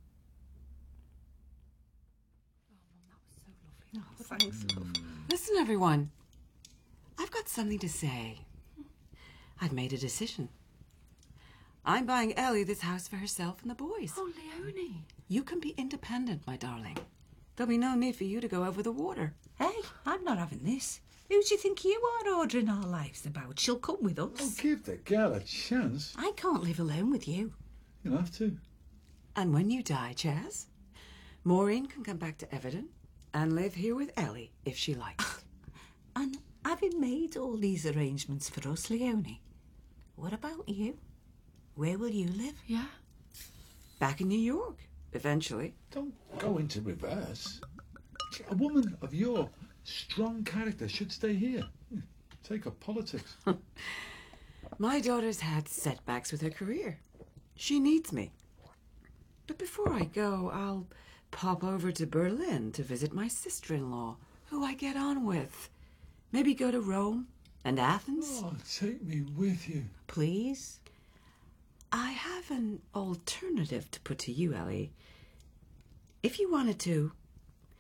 Oh, thanks, love. Listen, everyone. I've got something to say. I've made a decision. I'm buying Ellie this house for herself and the boys. Oh, Leonie. You can be independent, my darling. There'll be no need for you to go over the water. Hey, I'm not having this. Who do you think you are ordering our lives about? She'll come with us. Oh, give the girl a chance. I can't live alone with you. You'll have to. And when you die, Chaz, Maureen can come back to Everton and live here with Ellie if she likes. And having made all these arrangements for us, Leonie, what about you? Where will you live? Yeah. Back in New York, eventually. Don't go into reverse. A woman of your strong character should stay here. Take up politics. My daughter's had setbacks with her career. She needs me. But before I go, I'll pop over to Berlin to visit my sister-in-law, who I get on with. Maybe go to Rome and Athens. Oh, take me with you. Please? I have an alternative to put to you, Ellie. If you wanted to,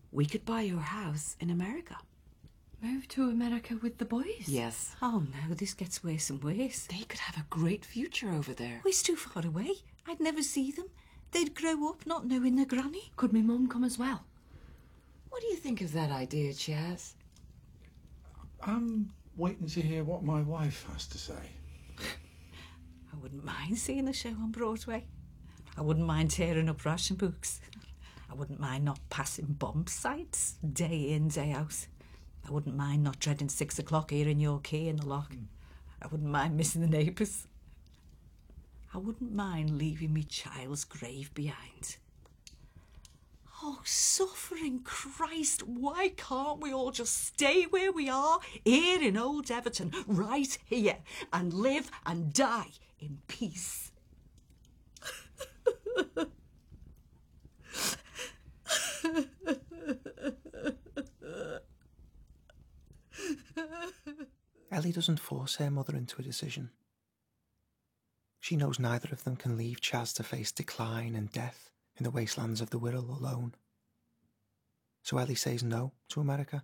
we could buy your house in America. Move to America with the boys? Yes. Oh no, this gets worse and worse. They could have a great future over there. Oh, it's too far away. I'd never see them. They'd grow up not knowing their granny. Could my mum come as well? What do you think of that idea, Chaz? I'm waiting to hear what my wife has to say. I wouldn't mind seeing a show on Broadway. I wouldn't mind tearing up ration books. I wouldn't mind not passing bomb sites day in, day out. I wouldn't mind not dreading 6 o'clock hearing your key in the lock. I wouldn't mind missing the neighbours. I wouldn't mind leaving me child's grave behind. Oh, suffering Christ, why can't we all just stay where we are, here in Old Everton, right here, and live and die in peace? Ellie doesn't force her mother into a decision. She knows neither of them can leave Chaz to face decline and death in the wastelands of the Wirral alone. So Ellie says no to America.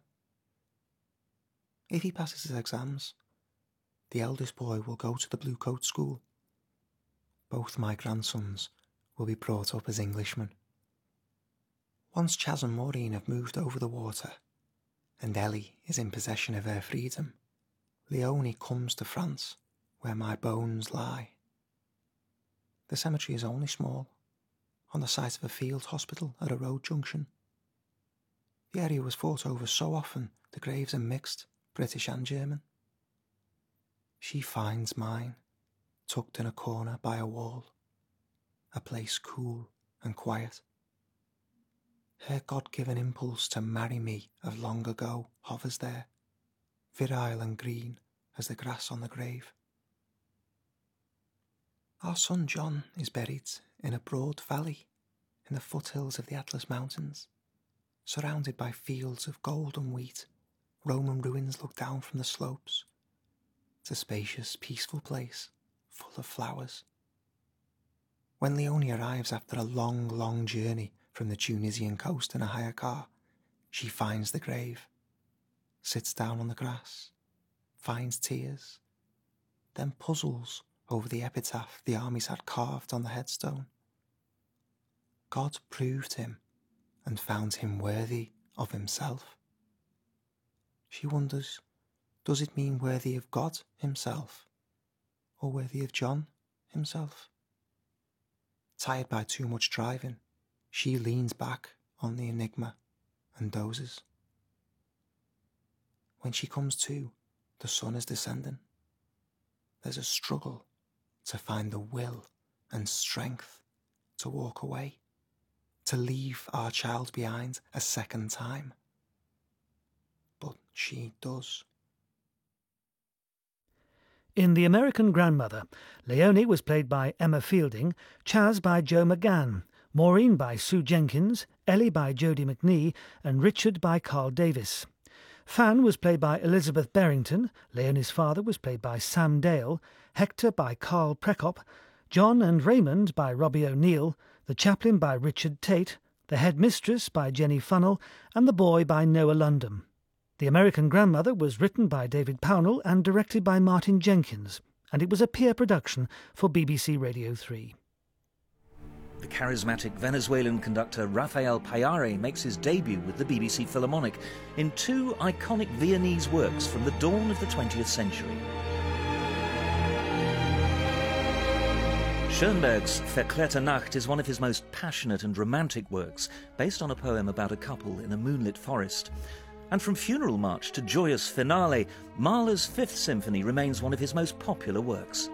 If he passes his exams, the eldest boy will go to the Blue Coat School. Both my grandsons will be brought up as Englishmen. Once Chaz and Maureen have moved over the water, and Ellie is in possession of her freedom, Leonie comes to France, where my bones lie. The cemetery is only small, on the site of a field hospital at a road junction. The area was fought over so often the graves are mixed, British and German. She finds mine, tucked in a corner by a wall, a place cool and quiet. Her God-given impulse to marry me of long ago hovers there, virile and green as the grass on the grave. Our son John is buried in a broad valley in the foothills of the Atlas Mountains, surrounded by fields of golden wheat. Roman ruins look down from the slopes. It's a spacious, peaceful place, full of flowers. When Leonie arrives after a long, long journey from the Tunisian coast in a hire car, she finds the grave, sits down on the grass, finds tears, then puzzles over the epitaph the armies had carved on the headstone. God proved him and found him worthy of himself. She wonders, does it mean worthy of God himself, or worthy of John himself? Tired by too much driving, she leans back on the Enigma and dozes. When she comes to, the sun is descending. There's a struggle to find the will and strength to walk away, to leave our child behind a second time. But she does. In The American Grandmother, Leonie was played by Emma Fielding, Chaz by Joe McGann, Maureen by Sue Jenkins, Ellie by Jodie McNee, and Richard by Carl Davis. Fan was played by Elizabeth Berrington, Leonie's father was played by Sam Dale, Hector by Carl Prekop, John and Raymond by Robbie O'Neill, the chaplain by Richard Tate, the headmistress by Jenny Funnell, and the boy by Noah Lundham. The American Grandmother was written by David Pownall and directed by Martin Jenkins, and it was a peer production for BBC Radio 3. The charismatic Venezuelan conductor Rafael Payare makes his debut with the BBC Philharmonic in two iconic Viennese works from the dawn of the 20th century. Schoenberg's Verklärte Nacht is one of his most passionate and romantic works, based on a poem about a couple in a moonlit forest. And from Funeral March to Joyous Finale, Mahler's Fifth Symphony remains one of his most popular works.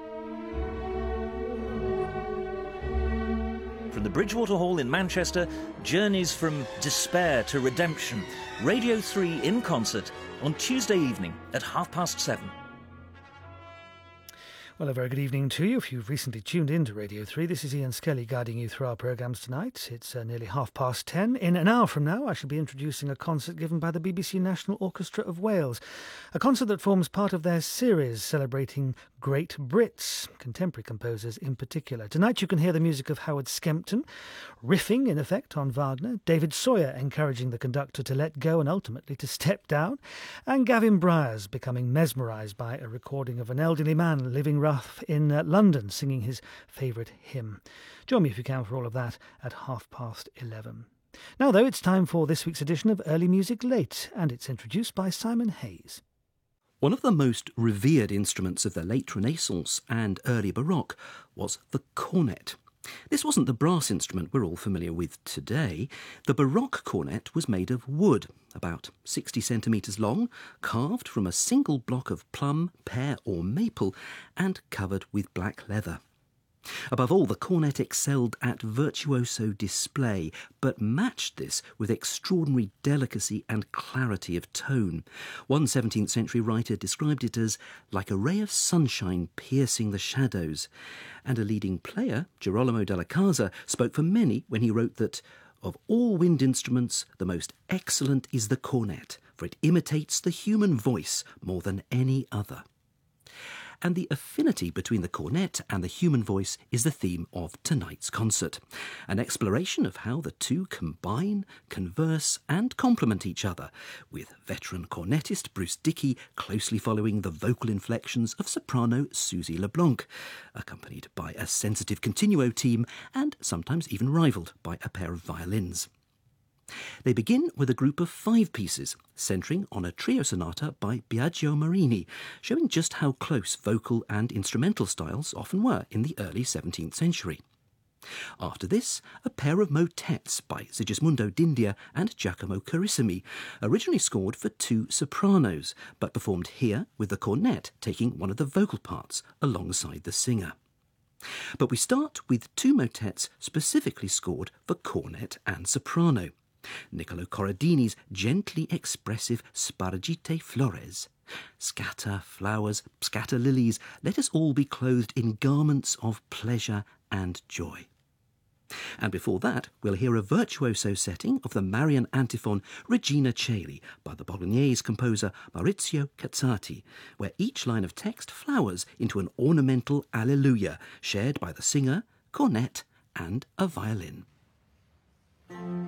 From the Bridgewater Hall in Manchester, journeys from despair to redemption. Radio 3 in concert on Tuesday evening at 7:30. Well, a very good evening to you. If you've recently tuned in to Radio 3, this is Ian Skelly guiding you through our programmes tonight. It's nearly 10:30. In an hour from now, I shall be introducing a concert given by the BBC National Orchestra of Wales, a concert that forms part of their series celebrating great Brits, contemporary composers in particular. Tonight you can hear the music of Howard Skempton, riffing in effect on Wagner, David Sawyer encouraging the conductor to let go and ultimately to step down, and Gavin Bryars becoming mesmerised by a recording of an elderly man living rough in London singing his favourite hymn. Join me if you can for all of that at 11:30. Now though, it's time for this week's edition of Early Music Late, and it's introduced by Simon Hayes. One of the most revered instruments of the late Renaissance and early Baroque was the cornet. This wasn't the brass instrument we're all familiar with today. The Baroque cornet was made of wood, about 60 centimetres long, carved from a single block of plum, pear or maple, and covered with black leather. Above all, the cornet excelled at virtuoso display, but matched this with extraordinary delicacy and clarity of tone. One 17th century writer described it as like a ray of sunshine piercing the shadows. And a leading player, Girolamo della Casa, spoke for many when he wrote that, "Of all wind instruments, the most excellent is the cornet, for it imitates the human voice more than any other." And the affinity between the cornet and the human voice is the theme of tonight's concert. An exploration of how the two combine, converse and complement each other, with veteran cornetist Bruce Dickey closely following the vocal inflections of soprano Susie LeBlanc, accompanied by a sensitive continuo team and sometimes even rivalled by a pair of violins. They begin with a group of 5 pieces, centring on a trio sonata by Biagio Marini, showing just how close vocal and instrumental styles often were in the early 17th century. After this, a pair of motets by Sigismondo d'India and Giacomo Carissimi, originally scored for 2 sopranos, but performed here with the cornet taking one of the vocal parts alongside the singer. But we start with 2 motets specifically scored for cornet and soprano. Niccolo Corradini's gently expressive Spargite flores. Scatter flowers, scatter lilies, let us all be clothed in garments of pleasure and joy. And before that, we'll hear a virtuoso setting of the Marian antiphon Regina Caeli by the Bolognese composer Maurizio Cazzati, where each line of text flowers into an ornamental alleluia shared by the singer, cornet and a violin.